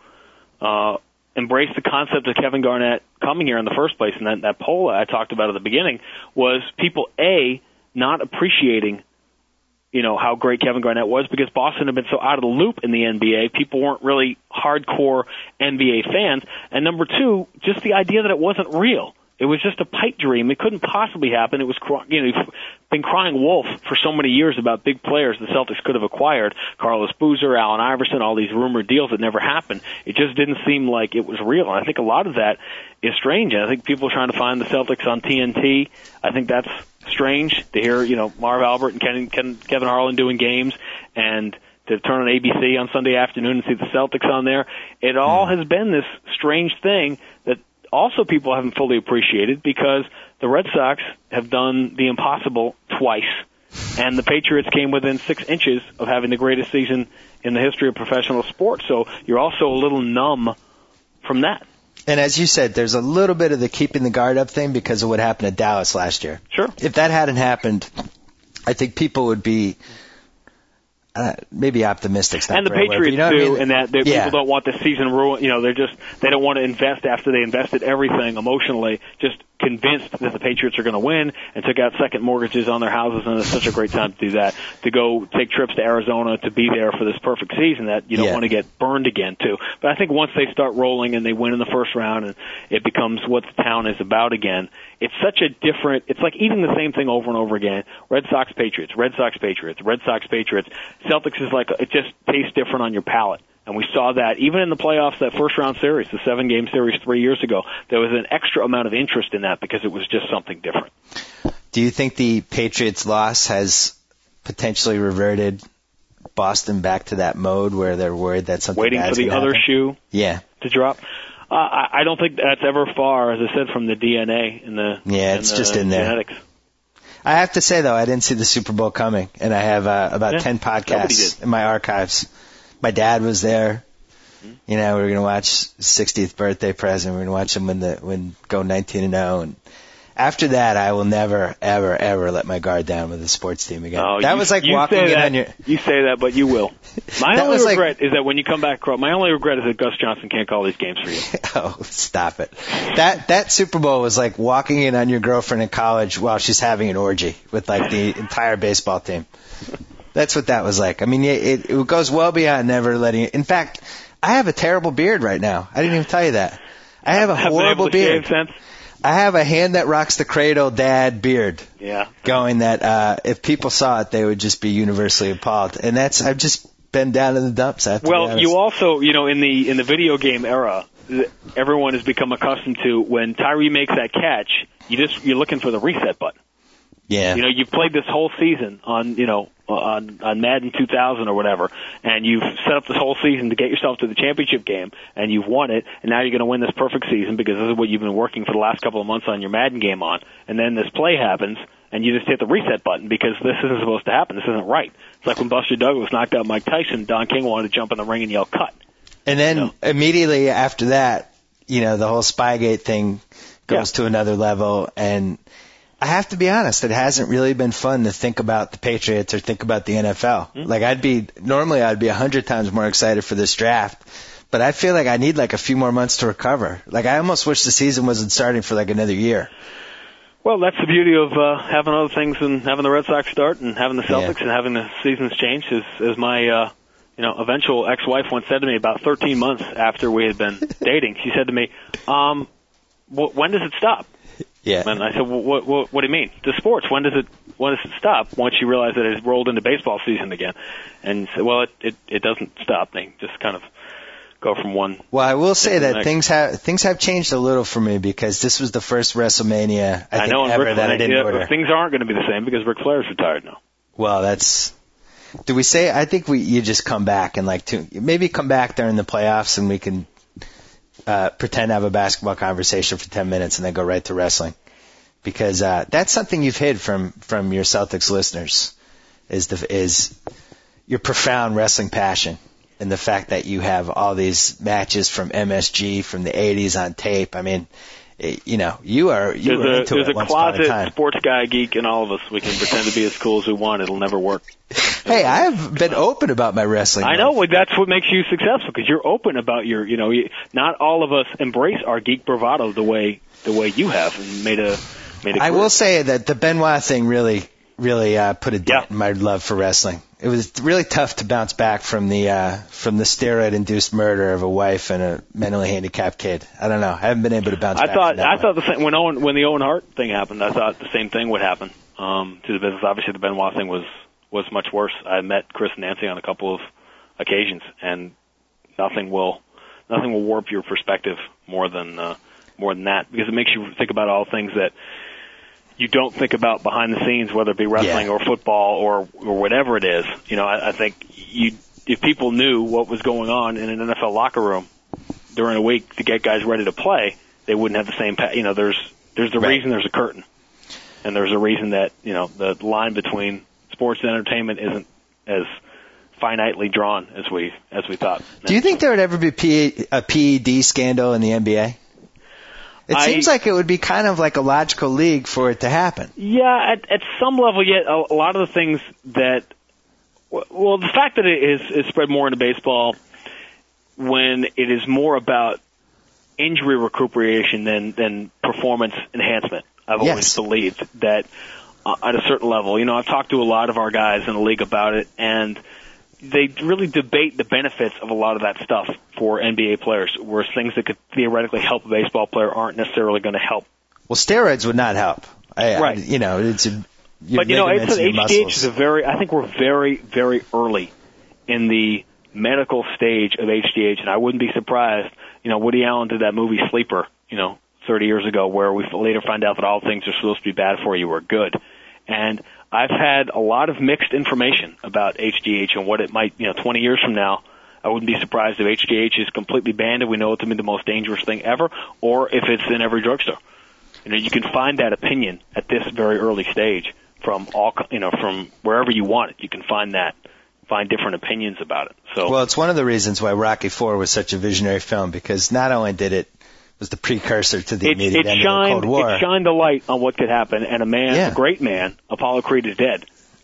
Uh, embrace the concept of Kevin Garnett coming here in the first place, and that, that poll I talked about at the beginning was people, A, not appreciating, you know, how great Kevin Garnett was because Boston had been so out of the loop in the N B A. People weren't really hardcore N B A fans. And number two, just the idea that it wasn't real. It was just a pipe dream. It couldn't possibly happen. It was, you know, you've been crying wolf for so many years about big players the Celtics could have acquired. Carlos Boozer, Allen Iverson, all these rumored deals that never happened. It just didn't seem like it was real. And I think a lot of that is strange. And I think people are trying to find the Celtics on T N T. I think that's strange to hear, you know, Marv Albert and Ken, Ken, Kevin Harlan doing games, and to turn on A B C on Sunday afternoon and see the Celtics on there. It all has been this strange thing that also people haven't fully appreciated, because the Red Sox have done the impossible twice, and the Patriots came within six inches of having the greatest season in the history of professional sports. So you're also a little numb from that. And as you said, there's a little bit of the keeping the guard up thing because of what happened at Dallas last year. Sure. If that hadn't happened, I think people would be Uh, maybe optimistic. And the right Patriots you know do, I mean? and that they, yeah. people don't want the season ruined. You know, they're just they don't want to invest after they invested everything emotionally, just convinced that the Patriots are going to win, and took out second mortgages on their houses, and it's such a great time to do that. To go take trips to Arizona to be there for this perfect season that you don't yeah. want to get burned again too. But I think once they start rolling and they win in the first round, and it becomes what the town is about again. It's such a different, it's like eating the same thing over and over again. Red Sox, Patriots, Red Sox, Patriots, Red Sox, Patriots. Celtics is like, it just tastes different on your palate. And we saw that even in the playoffs, that first round series, the seven game series three years ago. There was an extra amount of interest in that because it was just something different. Do you think the Patriots loss has potentially reverted Boston back to that mode where they're worried that something Waiting bad's for the gonna other happen? shoe yeah. to drop? Uh, I, I don't think that's ever far, as I said, from the D N A and the Yeah, and it's the just in there. genetics. I have to say, though, I didn't see the Super Bowl coming, and I have uh, about Yeah, ten nobody podcasts did. in my archives. My dad was there. You know, we were going to watch sixtieth birthday present. We were going to watch him win the win, go nineteen and oh. And after that, I will never, ever, ever let my guard down with the sports team again. Oh, that you, was like you walking say in that, on your. You say that, but you will. My That only was like- regret is that when you come back, my only regret is that Gus Johnson can't call these games for you. Oh, stop it! That that Super Bowl was like walking in on your girlfriend in college while she's having an orgy with like the entire baseball team. That's what that was like. I mean, it, it goes well beyond never letting it. In fact, I have a terrible beard right now. I didn't even tell you that. I have a Haven't been horrible able to shave beard. since? I have a hand that rocks the cradle dad beard. Yeah. Going that uh if people saw it, they would just be universally appalled. And that's I've just been down in the dumps. I have to be Well, honest. you also, you know, in the in the video game era, th- everyone has become accustomed to when Tyree makes that catch, you just you're looking for the reset button. yeah. You know, you've played this whole season on, you know, on on Madden two thousand or whatever, and you've set up this whole season to get yourself to the championship game, and you've won it, and now you're going to win this perfect season because this is what you've been working for the last couple of months on your Madden game on, and then this play happens, and you just hit the reset button because this isn't supposed to happen. This isn't right. It's like when Buster Douglas knocked out Mike Tyson, Don King wanted to jump in the ring and yell, cut. And then No. immediately after that, you know, the whole Spygate thing goes Yeah. to another level. And I have to be honest, it hasn't really been fun to think about the Patriots or think about the N F L. Mm-hmm. Like I'd be, normally I'd be a hundred times more excited for this draft. But I feel like I need like a few more months to recover. Like I almost wish the season wasn't starting for like another year. Well, that's the beauty of uh, having other things and having the Red Sox start and having the Celtics Yeah. and having the seasons change. As, as my uh, you know eventual ex-wife once said to me about thirteen months after we had been dating, she said to me, um, wh- "When does it stop?" Yeah. And I said, well, what, what, what do you mean? The sports, when does it when does it stop? Once you realize that it's rolled into baseball season again. And said, well, it, it, it doesn't stop. They just kind of go from one. Well, I will say to the that next. things have things have changed a little for me because this was the first WrestleMania I, I think know, and ever Ric, that I didn't yeah, order. things aren't going to be the same because Ric Flair's retired now. Well, that's. Do we say? I think we you just come back and like two, maybe come back during the playoffs and we can uh, pretend to have a basketball conversation for ten minutes and then go right to wrestling, because uh, that's something you've hid from from your Celtics listeners is the is your profound wrestling passion and the fact that you have all these matches from M S G from the eighties on tape. I mean. It, you know, you are you There's were a, into there's it a once upon a closet time. sports guy geek in all of us. We can pretend to be as cool as we want. It'll never work. Hey, I have been open about my wrestling. I life. know. Well, that's what makes you successful because you're open about your, you know, you, not all of us embrace our geek bravado the way the way you have and made a made a I career. will say that the Benoit thing really really uh, put a dent Yeah. in my love for wrestling. It was really tough to bounce back from the uh, from the steroid-induced murder of a wife and a mentally handicapped kid. I don't know. I haven't been able to bounce I back. thought from that I one. thought the same when Owen when the Owen Hart thing happened. I thought the same thing would happen um, to the business. Obviously, the Benoit thing was was much worse. I met Chris and Nancy on a couple of occasions, and nothing will nothing will warp your perspective more than uh, more than that, because it makes you think about all things that you don't think about behind the scenes, whether it be wrestling Yeah. or football or or whatever it is. You know, I, I think you if people knew what was going on in an N F L locker room during a week to get guys ready to play, they wouldn't have the same. Pa- you know, there's there's a Right. reason there's a curtain, and there's a reason that you know the line between sports and entertainment isn't as finitely drawn as we as we thought. Do you think there would ever be P- a P E D scandal in the N B A? It I- seems like it would be kind of like a logical league for it to happen. Yeah, at, at some level, yet a, a lot of the things that, well, the fact that it is, is spread more into baseball when it is more about injury recuperation than, than performance enhancement. I've Yes. always believed that uh, at a certain level. You know, I've talked to a lot of our guys in the league about it, and they really debate the benefits of a lot of that stuff for N B A players, where things that could theoretically help a baseball player aren't necessarily going to help. Well, steroids would not help. I, Right. I, you know, it's a, your But, you know, ligaments it's and an your H G H muscles. is a very, I think we're very, very early in the medical stage of H G H, and I wouldn't be surprised. You know, Woody Allen did that movie Sleeper, you know, thirty years ago, where we later find out that all things are supposed to be bad for you are good. And I've had a lot of mixed information about H G H and what it might, you know, twenty years from now, I wouldn't be surprised if H G H is completely banned and we know it to be the most dangerous thing ever, or if it's in every drugstore. You know, you can find that opinion at this very early stage from all, you know, from wherever you want it. You can find that, find different opinions about it. So, Well, it's one of the reasons why Rocky four was such a visionary film, because not only did it was the precursor to the it, immediate it end shined, of the Cold War. it shined a light on what could happen, and a man, Yeah. a great man, Apollo Creed is dead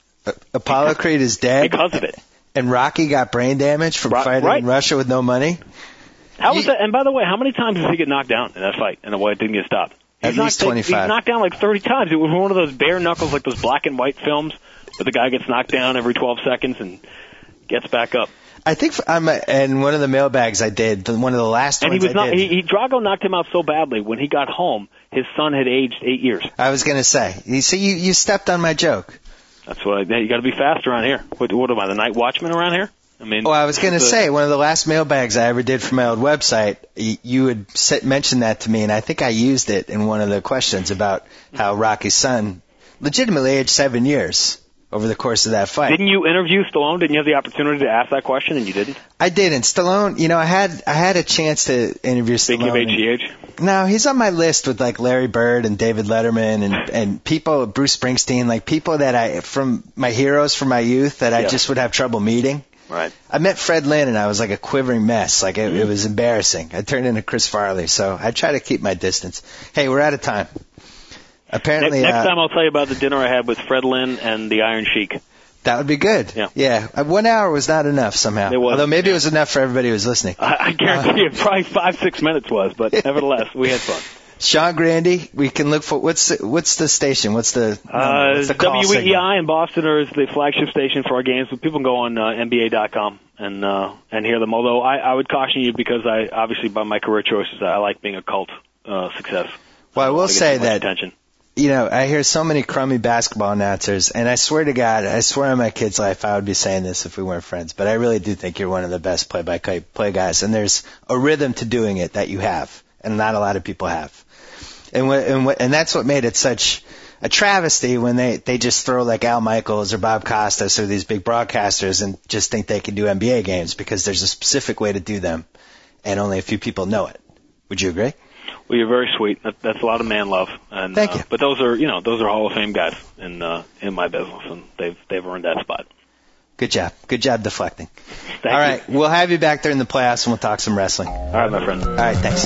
Apollo Creed is dead because of it. and Rocky got brain damage from Right- fighting right. in Russia with no money. How was Ye- that? And by the way, how many times did he get knocked down in that fight? And why it didn't get stopped? At He's least knocked, twenty-five. He's knocked down like thirty times. It was one of those bare knuckles, like those black and white films, where the guy gets knocked down every twelve seconds and gets back up. I think I'm and one of the mailbags I did, the- one of the last And he ones was I not. did. He, he Drago knocked him out so badly. When he got home, his son had aged eight years. I was going to say, you see, you, you stepped on my joke. That's what I, you got to be fast around here. What, what am I, the night watchman around here? I mean, Oh, I was going to the- say, one of the last mailbags I ever did for my old website, y- you had set, mentioned that to me, and I think I used it in one of the questions about how Rocky's son legitimately aged seven years over the course of that fight. Didn't you interview Stallone? Didn't you have the opportunity to ask that question, and you didn't? I didn't. Stallone, you know, I had I had a chance to interview Speaking of Stallone. H G H, No, he's on my list with like Larry Bird and David Letterman and and people, Bruce Springsteen, like people that I from my heroes from my youth that I Yeah. just would have trouble meeting. right? I met Fred Lynn and I was like a quivering mess. Like it, it was embarrassing. I turned into Chris Farley, so I try to keep my distance. Hey, we're out of time. Apparently, Next, next uh, time I'll tell you about the dinner I had with Fred Lynn and the Iron Sheik. that would be good. Yeah. Yeah. Uh, One hour was not enough somehow. It wasn't, Although maybe yeah. it was enough for everybody who was listening. I, I guarantee you, probably five, six minutes was, but nevertheless, we had fun. Sean Grandy, we can look for what's the, what's the station? What's the number? Uh, what's the call W E signal? I in Boston is the flagship station for our games, but people can go on uh, N B A dot com and uh, and hear them. Although I, I would caution you, because I obviously by my career choices, I like being a cult uh, success. Well, I will I get say too much that attention. you know, I hear so many crummy basketball announcers, and I swear to God, I swear on my kid's life, I would be saying this if we weren't friends, but I really do think you're one of the best play-by-play guys, and there's a rhythm to doing it that you have, and not a lot of people have. And what, and what, and that's what made it such a travesty when they, they just throw like Al Michaels or Bob Costas or these big broadcasters and just think they can do N B A games because there's a specific way to do them, and only a few people know it. Would you agree? Well, you're very sweet. That, that's a lot of man love. And, Thank uh, you. But those are, you know, those are Hall of Fame guys in uh, in my business, and they've they've earned that spot. Good job. Good job deflecting. Thank All you. right, we'll have you back during the playoffs, and we'll talk some wrestling. All All right, my friend. right, thanks.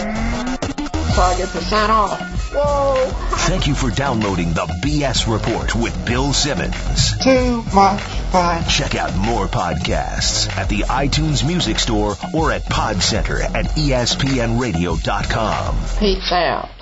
So I get to sign off. Whoa, Thank you for downloading the B S Report with Bill Simmons. too much fun. Check out more podcasts at the iTunes Music Store or at Pod Center at E S P N radio dot com. Peace out.